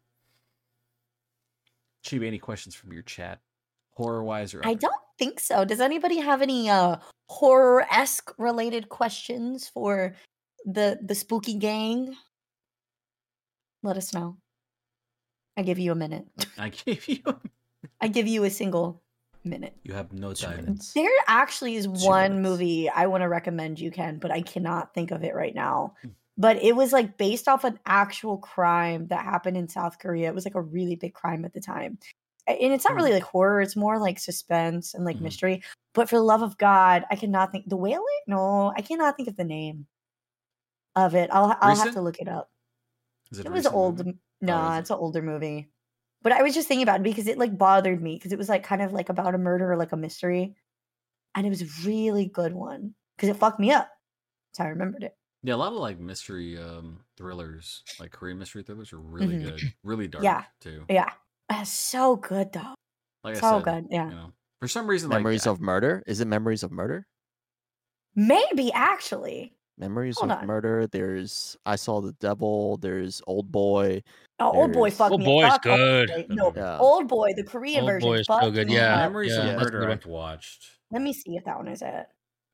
Chibi, any questions from your chat? Horror wise or I don't think so. Does anybody have any horror-esque related questions for the spooky gang? Let us know. I give you a minute. I gave you. I give you a single minute. You have no 2 time. minutes. There actually is 2 one minutes. movie I want to recommend you, Ken, but I cannot think of it right now. Hmm. But it was like based off an actual crime that happened in South Korea. It was like a really big crime at the time. And it's not really like horror, it's more like suspense and like Mhm. mystery. But for the love of God, I cannot think. The Wailing? No, I cannot think of the name of it. I'll have Recent? to look it up. Is it It a was recent old. movie? No, is it's an older movie. But I was just thinking about it because it like bothered me because it was like kind of like about a murder or like a mystery. And it was a really good one because it fucked me up. So I remembered it. Yeah, a lot of like mystery thrillers, like Korean mystery thrillers, are really Mhm. good, really dark Yeah. too. Yeah. That's so good though. Like I So said, good. Yeah. you know, for some reason, Memories like of Murder? Is it Memories of Murder? Maybe actually. Memories Hold of on. Murder. There's I Saw the Devil. There's Old Boy. Oh, Old Boy There's- fucked Old me Boy's up. Fuck Old good. Boy. Good No, movie. Yeah. Old Boy, the Korean Old version. Boy is so fucked good. me Yeah. up. Memories yeah, of that's a Murder good one. I've watched. Let me see if that one is it.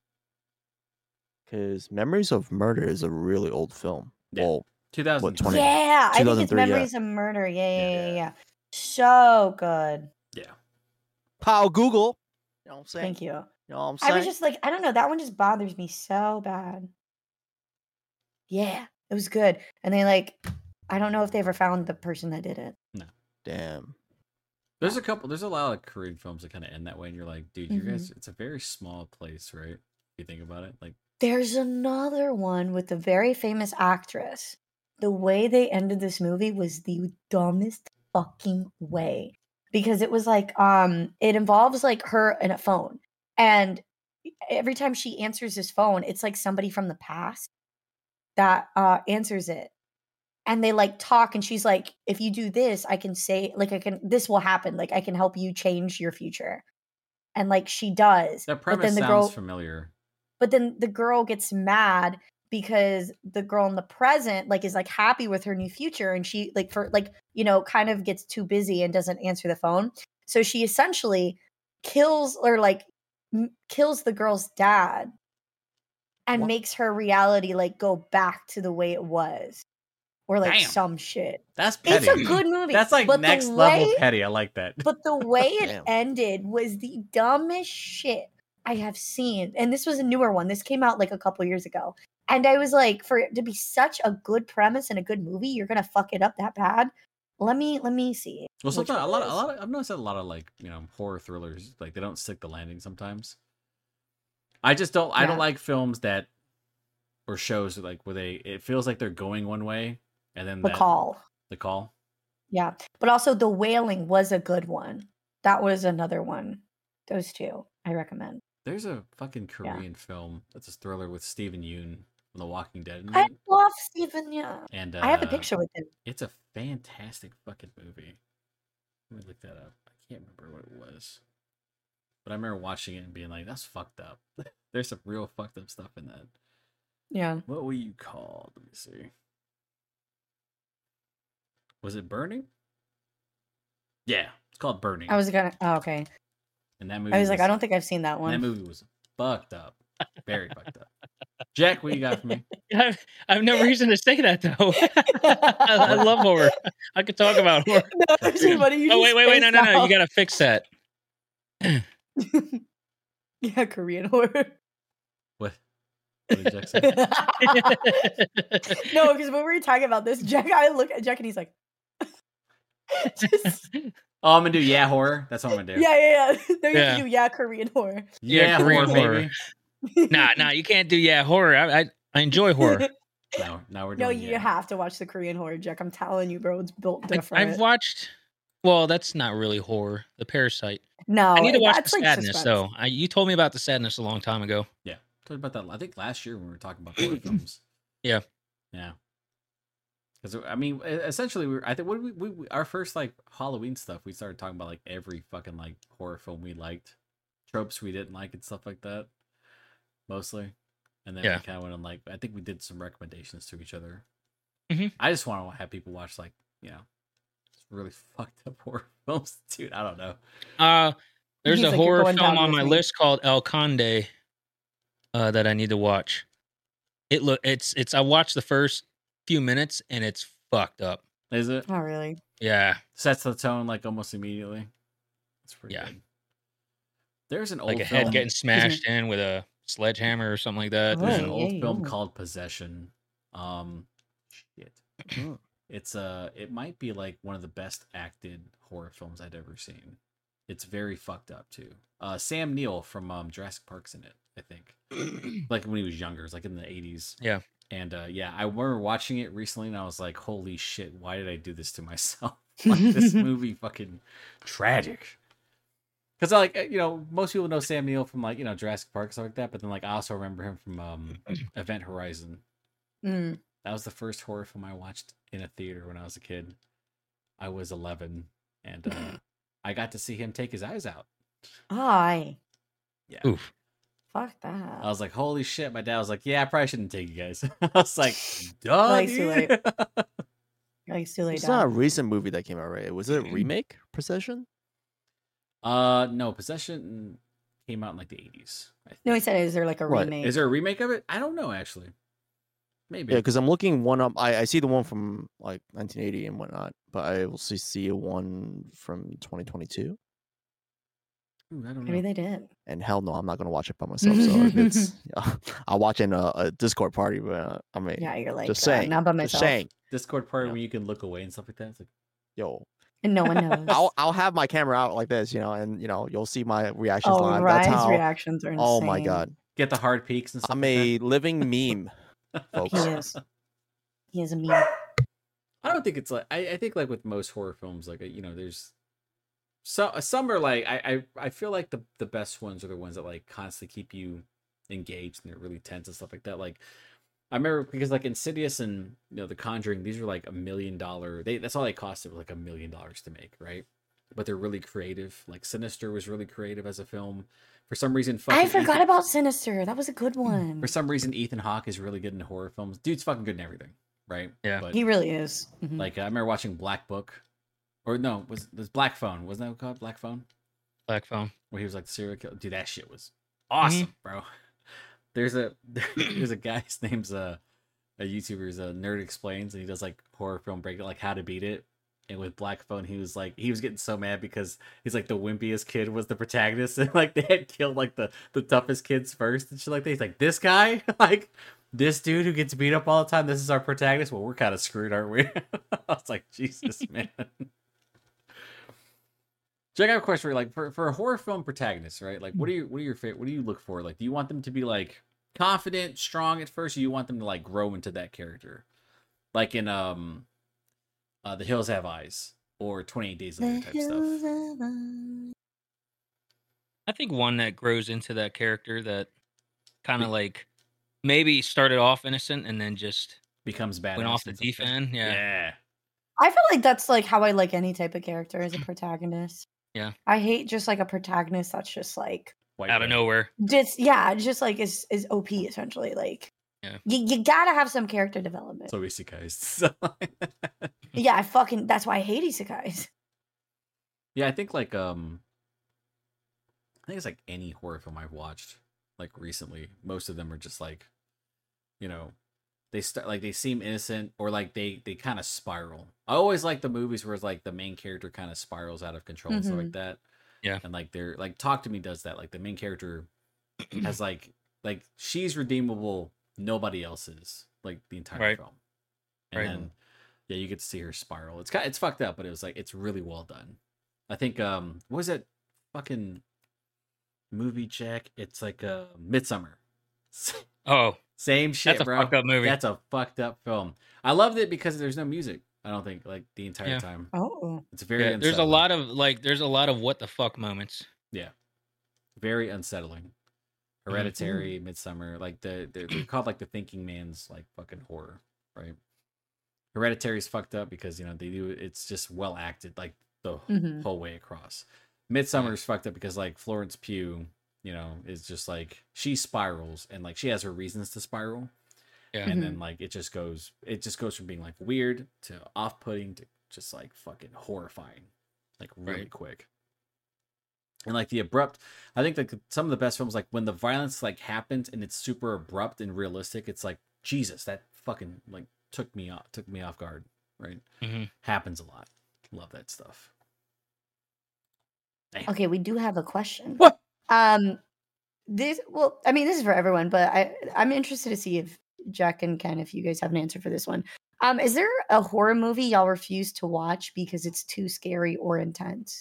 Because Memories of Murder is a really old film. Yeah. Well, 2003. 20? Yeah, I think it's 2003, yeah. Memories of Murder. Yeah. Yeah. So good. Yeah. Pow Google. You know what I'm saying? Thank you. You know what I'm I saying? was just like, I don't know, that one just bothers me so bad. Yeah, it was good. And they like, I don't know if they ever found the person that did it. Damn. There's a lot of Korean films that kind of end that way, and you're like, dude, you Mm-hmm. guys, it's a very small place, right? If you think about it, like, There's another one with a very famous actress. The way they ended this movie was the dumbest fucking way. Because it was like, it involves like her and a phone. And every time she answers this phone, it's like somebody from the past that answers it. And they like talk, and she's like, if you do this, I can say, like, this will happen. Like, I can help you change your future. And like, she does. that But then premise the sounds girl, familiar. but then the girl gets mad because the girl in the present like is like happy with her new future, and she like for like, you know, kind of gets too busy and doesn't answer the phone. So she essentially kills or like kills the girl's dad and What? makes her reality like go back to the way it was, or like Damn. some shit. That's petty. It's a good movie. That's like but the next level way- petty. I like that. But the way it Damn. ended was the dumbest shit I have seen. And this was a newer one. This came out like a couple years ago. And I was like, for it to be such a good premise and a good movie, you're gonna fuck it up that bad. Let me see. Well, which sometimes one it is. I've noticed that a lot of like, you know, horror thrillers, like they don't stick the landing sometimes. I just don't. I don't Yeah. like films that or shows like where it feels like they're going one way and then The Call. The Call. Yeah. But also The Wailing was a good one. That was another one. Those two I recommend. There's a fucking Yeah. Korean film that's a thriller with Steven Yeun from The Walking Dead in I it. love Stephen, yeah. And I have a picture with him. It's a fantastic fucking movie. Let me look that up. I can't remember what it was. But I remember watching it and being like, that's fucked up. There's some real fucked up stuff in that. Yeah. What were you called? Let me see. Was it Burning? Yeah, it's called Burning. I was gonna okay. And that movie I was like, I don't think I've seen that that one. movie was fucked up. Very fucked up. Jack, what you got for me? I have no reason to say that though. I love horror. I could talk about horror. No, everybody, you Oh just wait, no, spaced you out. gotta fix that. Yeah, Korean horror. What did Jack say? No, because when we were talking about this, I look at Jack and he's like, just, Oh, I'm gonna do horror. That's what I'm gonna do. yeah. No, you have to Yeah. do Korean horror. Yeah, Korean horror, horror. baby. Nah, you can't do horror. I enjoy horror. No, now we're No, doing you have to watch the Korean horror, Jack. I'm telling you, bro, it's built different. I've watched. Well, that's not really horror. The Parasite. No, I need to watch that's the like Sadness suspense. though. You told me about the Sadness a long time ago. Yeah. Talked about that. I think last year when we were talking about horror films. Yeah. Yeah. Because I mean, essentially, I think we our first like Halloween stuff, we started talking about like every fucking like horror film we liked, tropes we didn't like, and stuff like that, mostly. And then we kind of went on like I think we did some recommendations to each other. Mhm. I just want to have people watch like really fucked up horror films, dude. I don't know. There's He's a like, "You're horror going film down on with my me." list called El Conde that I need to watch. It's I watched the first few minutes and it's fucked up. Is it? Oh, really? Yeah, Sets the tone like almost immediately. It's pretty Yeah. good. There's an like old a head film. getting smashed in with a sledgehammer or something like that. There's Oh, an yeah, old yeah, film yeah. called Possession. Shit. Mm. It's it might be like one of the best acted horror films I'd ever seen. It's very fucked up too. Sam Neill from Jurassic Park's in it, I think. Like when he was younger, it's like in the 80s. Yeah. And yeah, I remember watching it recently and I was like, holy shit, why did I do this to myself? Like this movie fucking tragic. Because like most people know Sam Neill from like Jurassic Park, stuff like that, but then like I also remember him from Event Horizon. Mm. That was the first horror film I watched in a theater when I was a kid. I was 11, and I got to see him take his eyes out. Aye. Yeah. Oof. Fuck that. I was like, holy shit. My dad was like, yeah, I probably shouldn't take you guys. I was like, duh, Like, too dude. late. Like, too late. It's not a recent movie that came out, right? Was it a remake? Possession? No, Possession came out in like the 80s. I think. No, he said, is there like a What? remake? Is there a remake of it? I don't know, actually. Maybe. Yeah, because I'm looking one up. I see the one from like 1980 and whatnot, but I also see a one from 2022. Ooh, I don't Maybe know. they did. And hell no, I'm not gonna watch it by myself. So if it's, I'll watch it in a Discord party. But I mean, Yeah, you're like, just saying, not by just myself. saying, Discord party Yeah. where you can look away and stuff like that. It's like, yo, And no one knows. I'll have my camera out like this, and you'll see my reactions Oh, live. Ryan's That's how. reactions are insane. Oh my god, get the hard peaks and stuff I'm like a living meme, that. folks. He is. He is a meme. I don't think it's like I think like with most horror films, like there's some are like I feel like the best ones are the ones that like constantly keep you engaged and they're really tense and stuff like that. Like I remember because like Insidious and The Conjuring, these were like $1 million. That's all they costed, was like $1 million to make, right? But they're really creative. Like Sinister was really creative as a film. For some reason, I forgot about Sinister. That was a good one. For some reason, Ethan Hawke is really good in horror films. Dude's fucking good in everything, right? Yeah. But He really is. Mhm. like I remember watching Black Book, or no, was Black Phone? Wasn't that called Black Phone? Black Phone. Where he was like the serial killer. Dude, that shit was awesome, bro. There's a guy. His name's a YouTuber's Nerd Explains, and he does like horror film break, like How to Beat It. And with Black Phone, he was getting so mad because he's like the wimpiest kid was the protagonist, and like they had killed like the toughest kids first and shit like that. He's like, this guy, like this dude who gets beat up all the time, this is our protagonist. Well, we're kind of screwed, aren't we? I was like, Jesus, man. Jack, I have a question for you. Like for a horror film protagonist, right? Like what are your favorite? What do you look for? Like, do you want them to be like confident, strong at first, or you want them to like grow into that character? Like in The Hills Have Eyes or 28 Days Later type stuff. I think one that grows into that character that kind of like maybe started off innocent and then just Becomes bad. went off the deep end. Yeah. Yeah. I feel like that's like how I like any type of character as a protagonist. Yeah. I hate just like a protagonist that's just like White Out of bread. nowhere. just like is OP essentially. Like Yeah. you gotta have some character development. So isekais. So, Yeah, that's why I hate isekais. yeah, I think like I think it's like any horror film I've watched like recently. Most of them are just like, they start like they seem innocent or like they kind of spiral. I always like the movies where it's like the main character kind of spirals out of control and stuff like that. Yeah. And like they're like Talk to Me does that. Like the main character has like she's redeemable, nobody else is, like the entire Right. film. And Right. then yeah, you get to see her spiral. It's fucked up, but it was like it's really well done. I think what was that fucking movie, Jack? It's like Midsummer. Oh, Same shit, that's a bro. fucked up movie. That's a fucked up film. I loved it because there's no music. I don't think like the entire Yeah. time. Oh. It's very Yeah, there's a unsettling. lot of what the fuck moments. Very unsettling. Hereditary, Midsummer, like they're called like the thinking man's like fucking horror, right? Hereditary's fucked up because they do it's just well acted like the Mhm. whole way across. Midsummer's fucked up because like Florence Pugh, is just like she spirals and like she has her reasons to spiral. Yeah. And then like it just goes from being like weird to off-putting to just like fucking horrifying, like really Right. quick. And like the abrupt, I think like some of the best films, like when the violence like happens and it's super abrupt and realistic, it's like Jesus, that fucking like took me off guard. right? Mhm. Happens a lot. Love that stuff. Damn. Okay, we do have a question. What? This is for everyone, but I'm interested to see if Jack and Ken, if you guys have an answer for this one. Is there a horror movie y'all refuse to watch because it's too scary or intense?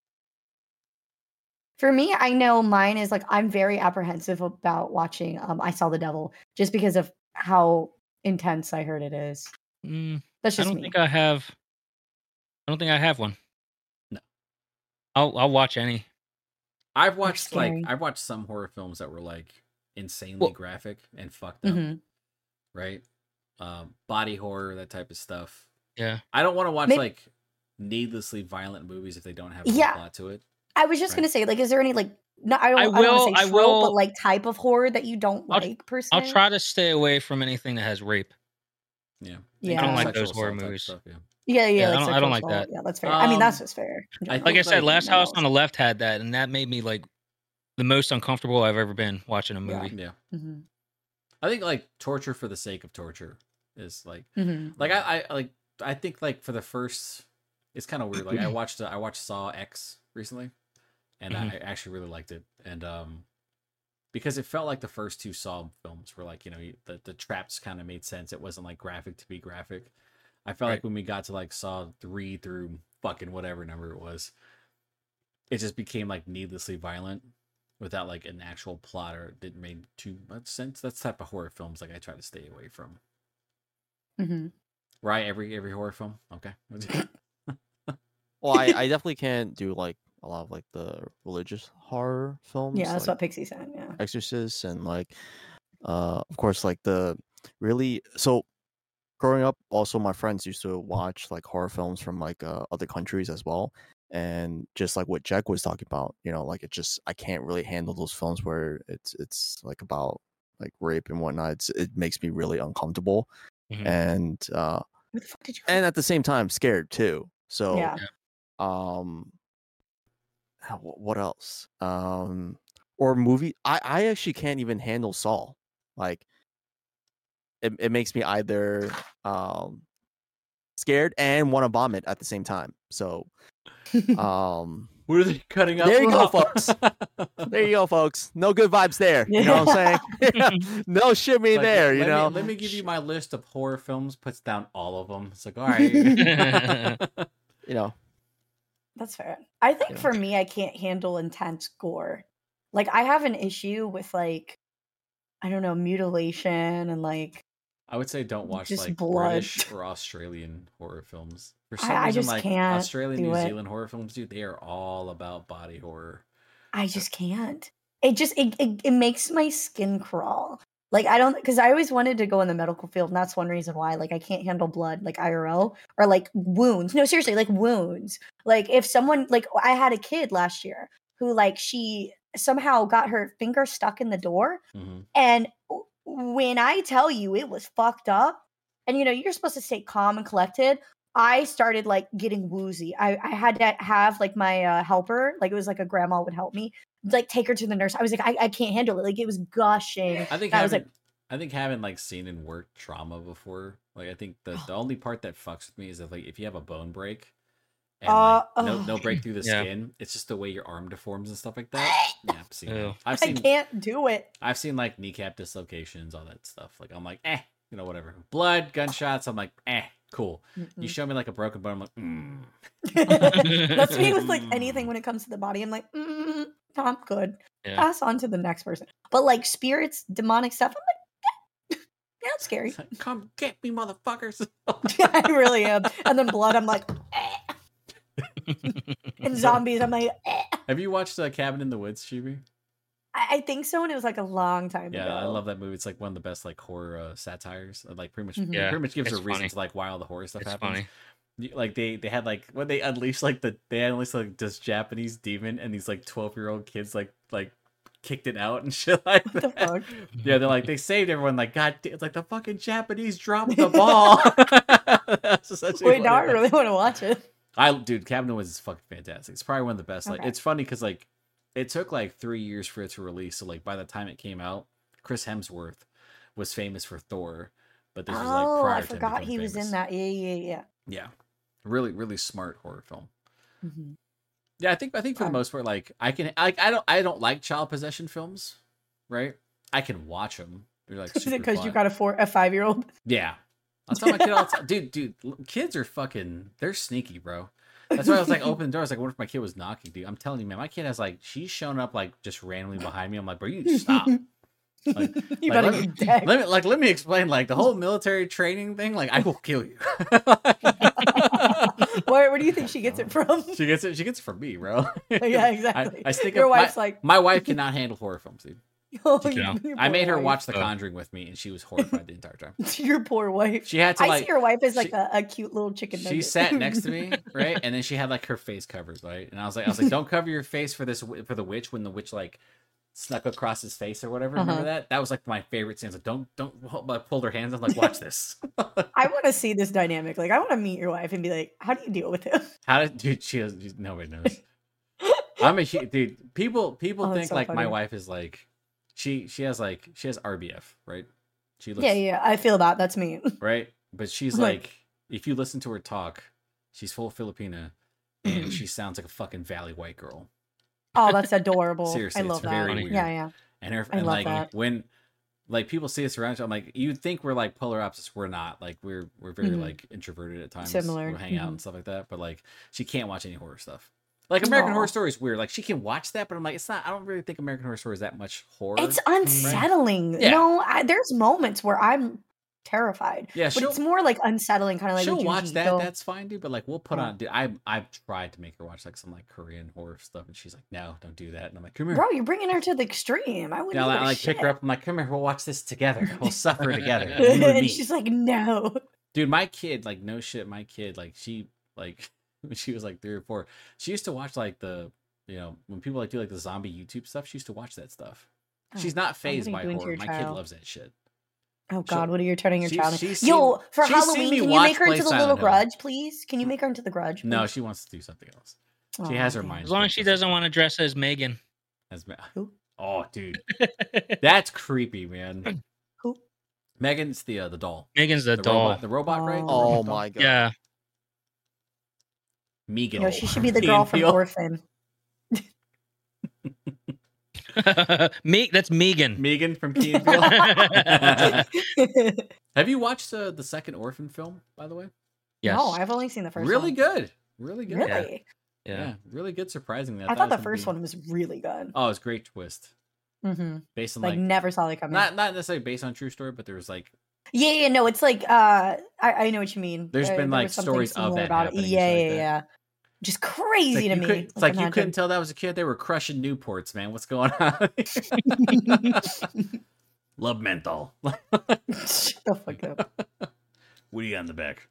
For me, I know mine is like I'm very apprehensive about watching I Saw the Devil just because of how intense I heard it is. That's I just don't me. think I have. I don't think I have one. No. I'll watch any. I've watched scary. I've watched some horror films that were like insanely Well- graphic and fucked up, Mhm. right? Body horror, that type of stuff. Yeah. I don't want to watch Maybe- like needlessly violent movies if they don't have a good Yeah. plot to it. I was just Right. gonna say, like, is there any like no, I don't I want to will- say I trope, will- but like type of horror that you don't I'll- like per se? I'll try to stay away from anything that has rape. Yeah. Yeah. I don't like Sexual those horror assault type movies. stuff, yeah. Yeah, Yeah, like I don't sexual like assault. that. Yeah, that's fair. I mean, that's Um, just fair. in I general. Like I think, said, like, Last no House else. on the Left had that, and that made me like the most uncomfortable I've ever been watching a Yeah. movie. Yeah. Mhm. I think like torture for the sake of torture is like Mhm. I think like for the first, it's kind of weird. Like I watched Saw X recently, and I actually really liked it. And because it felt like the first two Saw films were like, you know, the traps kind of made sense. It wasn't like graphic to be graphic. I felt Right. like when we got to like Saw 3 through fucking whatever number it was, it just became like needlessly violent without like an actual plot, or it didn't make too much sense. That's the type of horror films like I try to stay away from. Mhm. Right? Every horror film. Okay. Well, I definitely can't do like a lot of like the religious horror films. Yeah, that's like what Pixie said. Yeah. Exorcist and like of course like the really so growing up also my friends used to watch like horror films from like other countries as well, and just like what Jack was talking about, you know, like it just I can't really handle those films where it's like about like rape and whatnot. It makes me really uncomfortable. Mhm. And Where the fuck did you? and at the same time scared too. So Yeah. what else? Or movie. I actually can't even handle Saw. Like it makes me either scared and want to vomit at the same time. So What are they cutting up? There you go, folks. There you go, folks. No good vibes there. You know what I'm saying? No shimmy Like, there, you let know. let me give you my list of horror films. Puts down all of them. It's like, all right. You know. That's fair. I think Yeah. for me, I can't handle intense gore. Like, I have an issue with like, I don't know, mutilation and like, I would say don't watch Just like blood. British or Australian horror films. For some I reason, just like can't Australian, do New it. Zealand horror films, dude, they are all about body horror. I just can't. It makes my skin crawl. Like I don't, because I always wanted to go in the medical field, and that's one reason why. Like I can't handle blood, like IRL or like wounds. No, seriously, like wounds. Like if someone, like I had a kid last year who like she somehow got her finger stuck in the door, hmm and when I tell you it was fucked up, and you know you're supposed to stay calm and collected. I started like getting woozy. I had to have like my helper, like it was like a grandma would help me, like take her to the nurse. I was like, I can't handle it. Like it was gushing. I think And I was having, like, I think having like seen and worked trauma before, like I think the only part that fucks with me is that like if you have a bone break and like, no break through the Yeah. skin, it's just the way your arm deforms and stuff like that. Yeah, I've seen. Ew. I've I seen. can't do it. I've seen like kneecap dislocations, all that stuff. Like I'm like, you know, whatever. Blood, gunshots. I'm like, cool. You show me like a broken bone. I'm like, That's me with like anything when it comes to the body. I'm like, I'm good. Yeah. Pass on to the next person. But like spirits, demonic stuff, I'm like, yeah, it's scary. It's like, come get me, motherfuckers. I really am. And then blood, I'm like, and zombies, I'm like, Have you watched Cabin in the Woods, Chibi? I think so, and it was was like a long time ago. Yeah, I love that movie. It's like one of the best like horror satires. Like pretty much, Mhm. Yeah, pretty much gives it's a reason funny. to like why all the horror stuff It's happens. funny. Like they had like when they unleashed like this Japanese demon, and these like 12-year-old kids like kicked it out and shit like What the that. fuck? Yeah, they're like they saved everyone. Like God, it's like the fucking Japanese dropped the ball. That's essentially Wait, what now I it is. really want to watch it. Dude, Cabin in the Woods is fucking fantastic. It's probably one of the best. Like, Okay. it's funny because like it took like 3 years for it to release. So like by the time it came out, Chris Hemsworth was famous for Thor, but this was like Oh, prior I to him forgot becoming he was famous. in that. Yeah. Yeah, really, really smart horror film. Mhm. Yeah, I think for the most part, like I don't like child possession films, right? I can watch them. They're like Is it super because you fun. got a 5-year-old? Yeah, I'll tell my kid all the time, dude, kids are fucking, they're sneaky, bro. That's why I was like, open the door. I was like, what if my kid was knocking, dude? I'm telling you, man, my kid has like, she's shown up like just randomly behind me. I'm like, bro, you need to stop. Like, You like, better let me, be dead. let me explain, like the whole military training thing. Like, I will kill you. Where do you think she gets it from? She gets it from me, bro. Yeah, exactly. I think Your wife's like, my wife cannot handle horror films, dude. oh, She can't. your I poor made her wife. watch The Conjuring with me, and she was horrified the entire time. Your poor wife. She had to I like see your wife as like she- a cute little chicken she nugget. sat next to me, right, and then she had like her face covered, right, and I was like, don't cover your face for the witch when the witch like snuck across his face or whatever. Remember that? That was like my favorite scene. I was like, don't pull her hands. I'm like, watch this. I want to see this dynamic. Like, I want to meet your wife and be like, how do you deal with him? How did dude? Nobody knows. Dude. People Oh, think so like my funny. wife is like she has RBF, right? She looks Yeah, I feel that. That's me. right, but she's Like- like, if you listen to her talk, she's full Filipina, and she sounds like a fucking Valley white girl. Oh, that's adorable. Seriously, I love it's that. very Funny. weird. Yeah. And her I and love like that. when like people see us around, I'm like, you'd think we're like polar opposites. We're not. Like we're very Mhm. like introverted at times. Similar. We'll hang out Mhm. and stuff like that. But like she can't watch any horror stuff. Like American Aw. Horror Story is weird. Like she can watch that, but I'm like, it's not. I don't really think American Horror Story is that much horror. It's unsettling. Yeah. No, there's moments where I'm terrified. Yeah, But it's more like unsettling, kind of like she'll with watch Junji that. Ito. That's fine, dude. But like we'll put Yeah. on. Dude, I've tried to make her watch like some like Korean horror stuff, and she's like, no, don't do that. And I'm like, come here. Bro, you're bringing her to the extreme. I wouldn't Yeah, I give a like pick shit. her up. I'm like, come here, we'll watch this together. We'll suffer together. You and And me. she's like, no. Dude, my kid, like, no shit, my kid, like, she, like, when she was like 3 or 4, she used to watch like the, when people like do like the zombie YouTube stuff, she used to watch that stuff. She's not phased what by are you doing to horror. your My kid child? loves that shit. Oh God, what are you turning your she- child? she's Yo, seen- for she's seen Halloween, me can you watch make her Play into the Silent little Hill. grudge, please? Can you make her into the grudge? No, please? she wants to do something else. Oh, She has her okay. mind. As long as she doesn't want to dress as Megan. Who? Oh, dude, that's creepy, man. Who? Megan's the doll. Megan's the doll. The robot, right? The Oh. Oh robot doll? my god. Yeah. Megan. No, she should be the girl from Peel. Orphan. That's Megan. Megan from Key and Peele. Have you watched the second Orphan film, by the way? Yes. No, I've only seen the first Really one. good. Really good. Really? Yeah. Really good, surprisingly. I thought the it was gonna first be- one was really good. Oh, it's a great twist. Mm-hmm. Based on Like, like, never saw it coming. not necessarily based on a true story, but there was like Yeah, no, it's like I know what you mean. There's been, there like, was something stories of similar that about happening it. and Yeah, shit yeah, like that. yeah. Just it's crazy like to you me. couldn't, it's like you imagine. couldn't tell that was a kid. They were crushing Newports, man. What's going on? Love menthol. What Shut the fuck up. do you got in the back?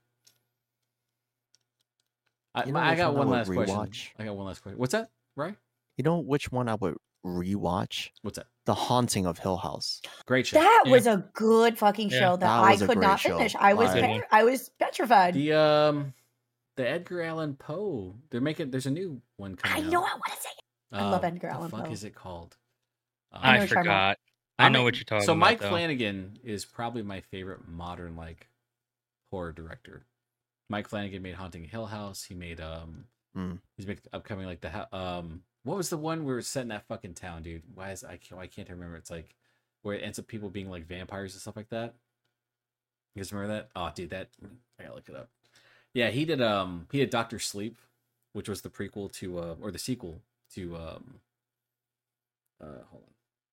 I, You know I which got one I one would last question. rewatch? I got one last question. What's that? Right? You know which one I would rewatch? What's that? The Haunting of Hill House. Great show. That Yeah. was a good fucking Yeah. show that That I was a could great not show. finish. I was Alright. I was petrified. The Edgar Allan Poe. There's a new one I coming out. know I want to say it. I love Edgar what Allan the fuck Poe. is it called? know I what you're talking about. forgot. I know what you're talking So about. Mike though. Flanagan is probably my favorite modern like horror director. Mike Flanagan made Haunting Hill House. He made he's making upcoming like what was the one where it's set in that fucking town, dude? Why can't I remember? It's like where it ends up people being like vampires and stuff like that. You guys remember that? Oh, dude, that I gotta look it up. Yeah, he did Doctor Sleep, which was the prequel to or the sequel to hold on.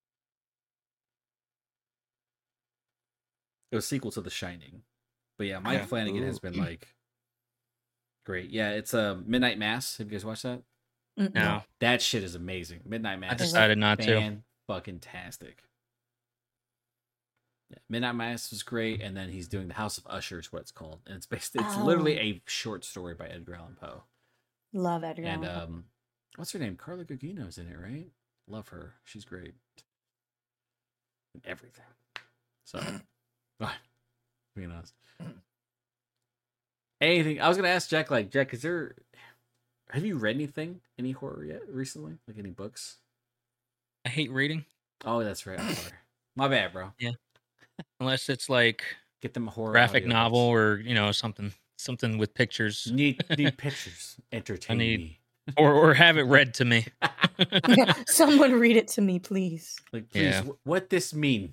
It was a sequel to The Shining. But yeah, Mike Yeah. Flanagan has been like great. Yeah, it's Midnight Mass. Have you guys watched that? Mm-mm. No, That shit is amazing. Midnight I Mass. decided not to. Fan fucking tastic. Yeah, Midnight Mass was great, and then he's doing The House of Usher is what it's called, and it's literally Oh. a short story by Edgar Allan Poe. Love Edgar And Allan Poe. what's her name? Carla Gugino's in it, right? Love her. She's great. And everything. So, being honest. Anything? I was gonna ask Jack. Like, Jack, have you read anything, any horror yet recently? Like any books? I hate reading Oh, that's right. I'm sorry. My bad, bro. unless it's like Get them a horror graphic audiobooks. novel or something. something with pictures, Need pictures. Entertain need- me. or have it read to me. Someone read it to me, please. Like, please, Yeah. what this mean?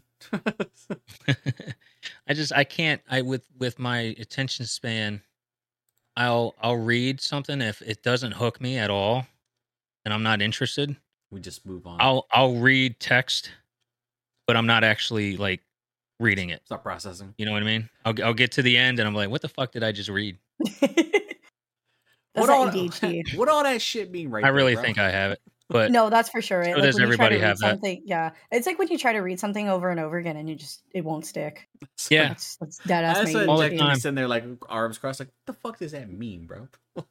I can't. With my attention span, I'll read something if it doesn't hook me at all, and I'm not interested. We just move on. I'll read text, but I'm not actually like reading it. Stop processing. You know what I mean? I'll get to the end and I'm like, what the fuck did I just read? That's all, that ADHD. what all that shit mean right I there, really bro? think I have it, but No, that's for sure. So Like, does when you try to everybody read have that. something, yeah, it's like when you try to read something over and over again and it won't stick. yeah, That's dead ass. That's my what All the Jack ADHD. time. Andy's sitting there like arms crossed, like, what the fuck does that mean, bro?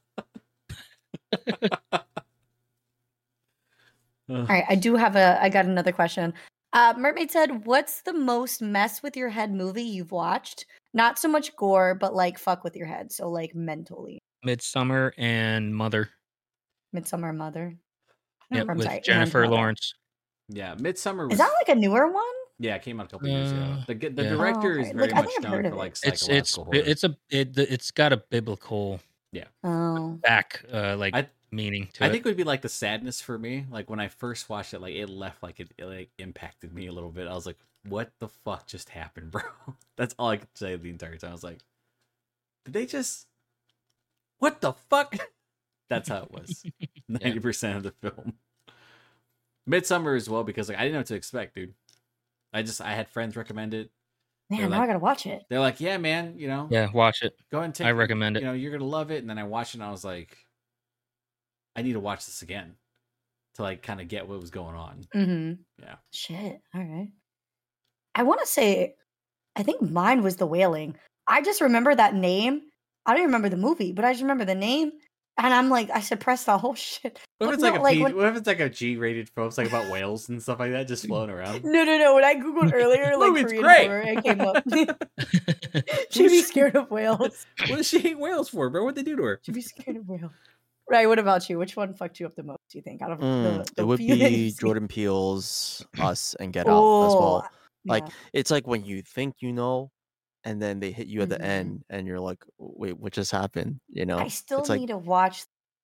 All right, I got another question. Mermaid said, "What's the most mess with your head movie you've watched? Not so much gore, but like fuck with your head. So like mentally, Midsummer and Mother. Midsummer Mother. Yep, I'm with sorry, and Jennifer Mother. Lawrence. Yeah, Midsummer was. Is that like a newer one? Yeah, it came out a couple years ago. The yeah. director is okay. very Like, I much think I've known heard for of like it. psychological horror. It's got a biblical Oh, I- meaning to I it. think it would be like the sadness for me. Like when I first watched it, like it left like it like impacted me a little bit. I was like, "What the fuck just happened, bro?" That's all I could say the entire time. I was like, "Did they just? What the fuck?" That's how it was. 90% of the film. Midsummer as well because like I didn't know what to expect, dude. I had friends recommend it. man, They're now like- I gotta watch it. They're like, "Yeah, man, you know, Yeah, watch it. go ahead and take. I recommend it. You know, you're gonna love it." And then I watched it, and I was like, "I need to watch this again to like kind of get what was going on." Mm-hmm. Yeah. Shit. All right. I want to say, I think mine was The Wailing. I just remember that name. I don't even remember the movie, but I just remember the name. And I'm like, I suppressed the whole shit. What if But it's no, like a like P- when- what if it's like a G-rated film? It's like about whales and stuff like that, just floating around. No. When I googled earlier, like Movie's Korean great. horror, it came up. She'd be scared of whales. What does she hate whales for, bro? What'd they do to her? She'd be scared of whales. Right. What about you? Which one fucked you up the most? Do you think out of It would few that be you've seen? Jordan Peele's Us and Get Out as well. Like yeah. it's like when you think you know, and then they hit you at the Mhm. end, and you're like, "Wait, what just happened?" You know, I still it's like need to watch.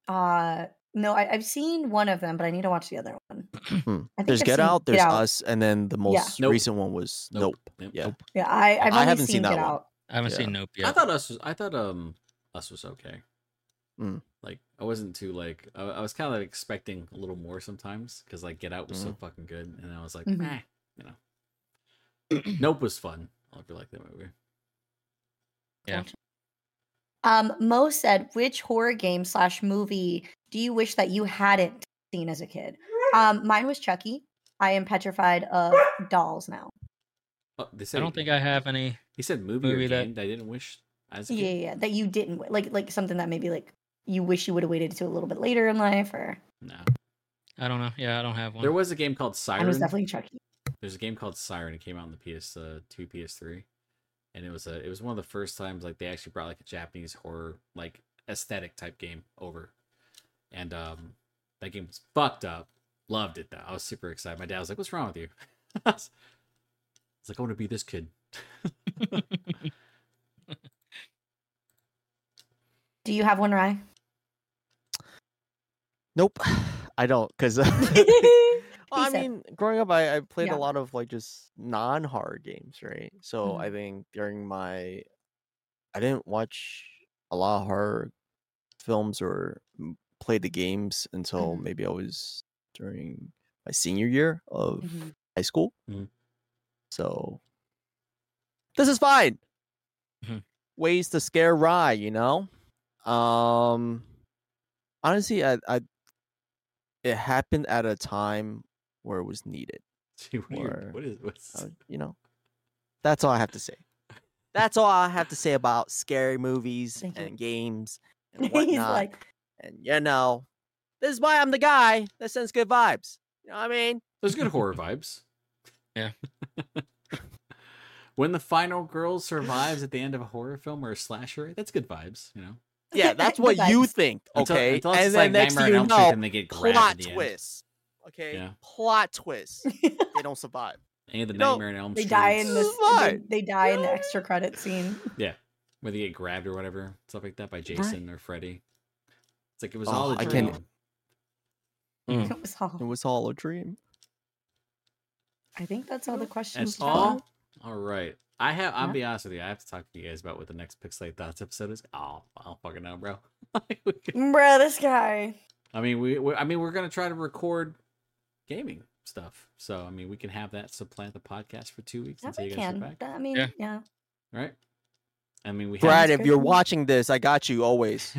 No, I've seen one of them, but I need to watch the other one. I think there's I've Get seen Out, there's Get Out. Us, and then the most Nope. recent one was Nope. Yep. Yeah, Yeah, I've I only haven't seen seen that Get one. Out. I haven't Yeah. seen Nope yet. I thought Us was okay. Mm. Like I wasn't too like I was kind of like expecting a little more sometimes because like Get Out was so fucking good, and I was like, Mhm. you know, Nope was fun. I hope you like that movie. Yeah. Mo said, which horror game / movie do you wish that you hadn't seen as a kid? Mine was Chucky. I am petrified of dolls now. Oh, they I said, don't think I have any. he said movie or movie that- game that I didn't wish as a Yeah, kid. yeah, that you didn't like something that maybe like you wish you would have waited to a little bit later in life, or No, I don't know. Yeah, I don't have one. there was a game called I Siren. was definitely Chucky. There's a game called Siren. It came out on the PS2, PS3, and it was one of the first times like they actually brought like a Japanese horror like aesthetic type game over, and that game was fucked up. Loved it though. I was super excited. My dad was like, "What's wrong with you?" It's like, I want to be this kid. Do you have one, Rye? Nope, I don't, because He I said- mean, growing up, I played Yeah. a lot of like just non-horror games, right? So I Mhm. think I didn't watch a lot of horror films or play the games until Mhm. maybe I was during my senior year of Mhm. high school. Mhm. So this is fine. Mhm. Ways to scare Rye, you know. Honestly, I it happened at a time where it was needed. Or, What's You know, that's all I have to say. That's all I have to say about scary movies Thank you. and games and He's whatnot. like, And you know, this is why I'm the guy that sends good vibes. You know what I mean? There's good horror vibes. Yeah. When the final girl survives at the end of a horror film or a slasher, that's good vibes, you know. Yeah, that's Good what you vibes. think. Until- Okay, until it's and just then like next Nightmare thing on you Elm Street know, and they get grabbed plot at the end. twist. Okay, Yeah. plot twist. They don't survive. Any of the You know, Nightmare on Elm they Street. die in This is the fine. they die in the extra credit scene. Yeah. where they get grabbed or whatever, stuff like that by Jason or Freddy. It's like it was all a I dream. can't- Mm. It was all. It was all a dream. I think that's all the questions. That's we got. all. All right. I'll Yeah. be honest with you. I have to talk to you guys about what the next Pixelate Thoughts episode is. Oh, I don't fucking know, bro. Bruh, this guy. I mean, we're gonna try to record gaming stuff. So I mean, we can have that supplant the podcast for 2 weeks Yeah, until we you guys can. get back. I mean, Yeah. yeah. Right? I mean, we Brad, have. if you're watching this, I got you always.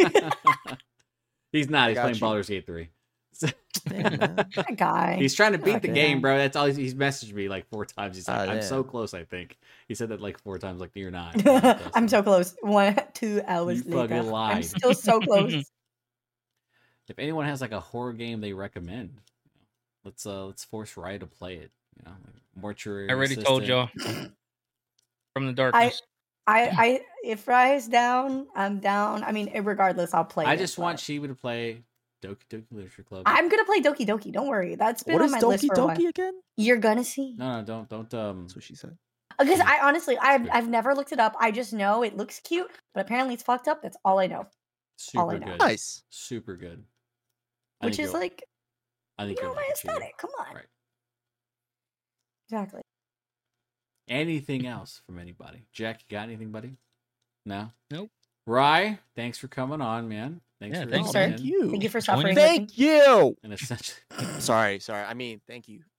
He's not. He's got playing you. Baldur's Gate 3. Damn, man. That guy. He's trying to beat the Okay. game, bro. That's all he's messaged me like 4 times. He's like, Ah, I'm yeah. so close, I think. He said that like 4 times, like, you're not. I'm so close. 2 hours You later. fucking lied. I'm still so close. If anyone has like a horror game they recommend, let's force Ryan to play it. You know, like Mortuary. I already told Assistant. y'all. From the darkness. If Rye's down, I'm down. I mean, regardless, I'll play. I it, just want but- Shiba to play Doki Doki Literature Club. I'm gonna play Doki Doki. Don't worry. That's been What on is my list Doki for a while. Doki again? You're gonna see. No, don't. That's what she said. Because I honestly, good. I've never looked it up. I just know it looks cute, but apparently it's fucked up. That's all I know. all I Super know. good. Nice. Super good. I Which think is you'll- like, I think you know, you'll my like it, Shiba. aesthetic. Come on. Right. Exactly. Anything else from anybody? Jack, you got anything, buddy? No. Nope. Rye, thanks for coming on, man. Thanks Yeah, for thanks, coming sir. Thank in. you. Thank you for Joining. suffering. with me. Thank you. And essentially, Sorry. I mean, thank you.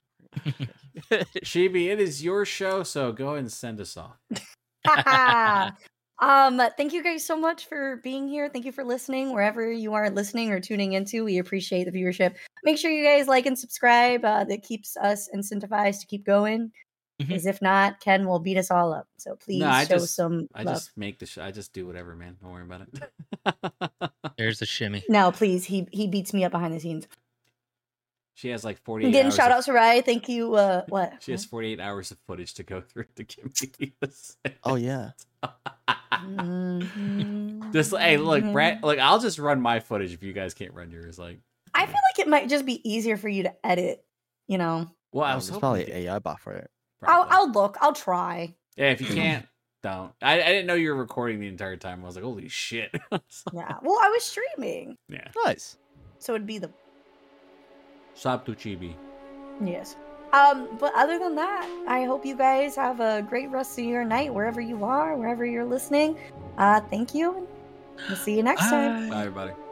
Shibi, it is your show, so go ahead and send us off. Thank you guys so much for being here. Thank you for listening wherever you are listening or tuning into. We appreciate the viewership. Make sure you guys like and subscribe. That keeps us incentivized to keep going. Because if not, Ken will beat us all up. So please I show just- some I love. just make the I just do whatever, man. Don't worry about it. There's the shimmy. No, please. He beats me up behind the scenes. She has like 48 Again, hours. shout of- out to Rye. Thank you. What? She has 48 hours of footage to go through to give me this. Oh yeah. Mhm. Just hey, look, Brad. Like, I'll just run my footage if you guys can't run yours. Like, I feel like it might just be easier for you to edit. You know, well, I Oh, was there's hoping probably to an AI bot for it. I'll look. I'll try. Yeah, if you can't, don't. I didn't know you were recording the entire time. I was like, holy shit. Yeah. Well, I was streaming, Yeah. Nice. so it'd be the Sab to Chibi. yes. But other than that, I hope you guys have a great rest of your night wherever you are, wherever you're listening. Thank you. And we'll see you next time. Bye, everybody.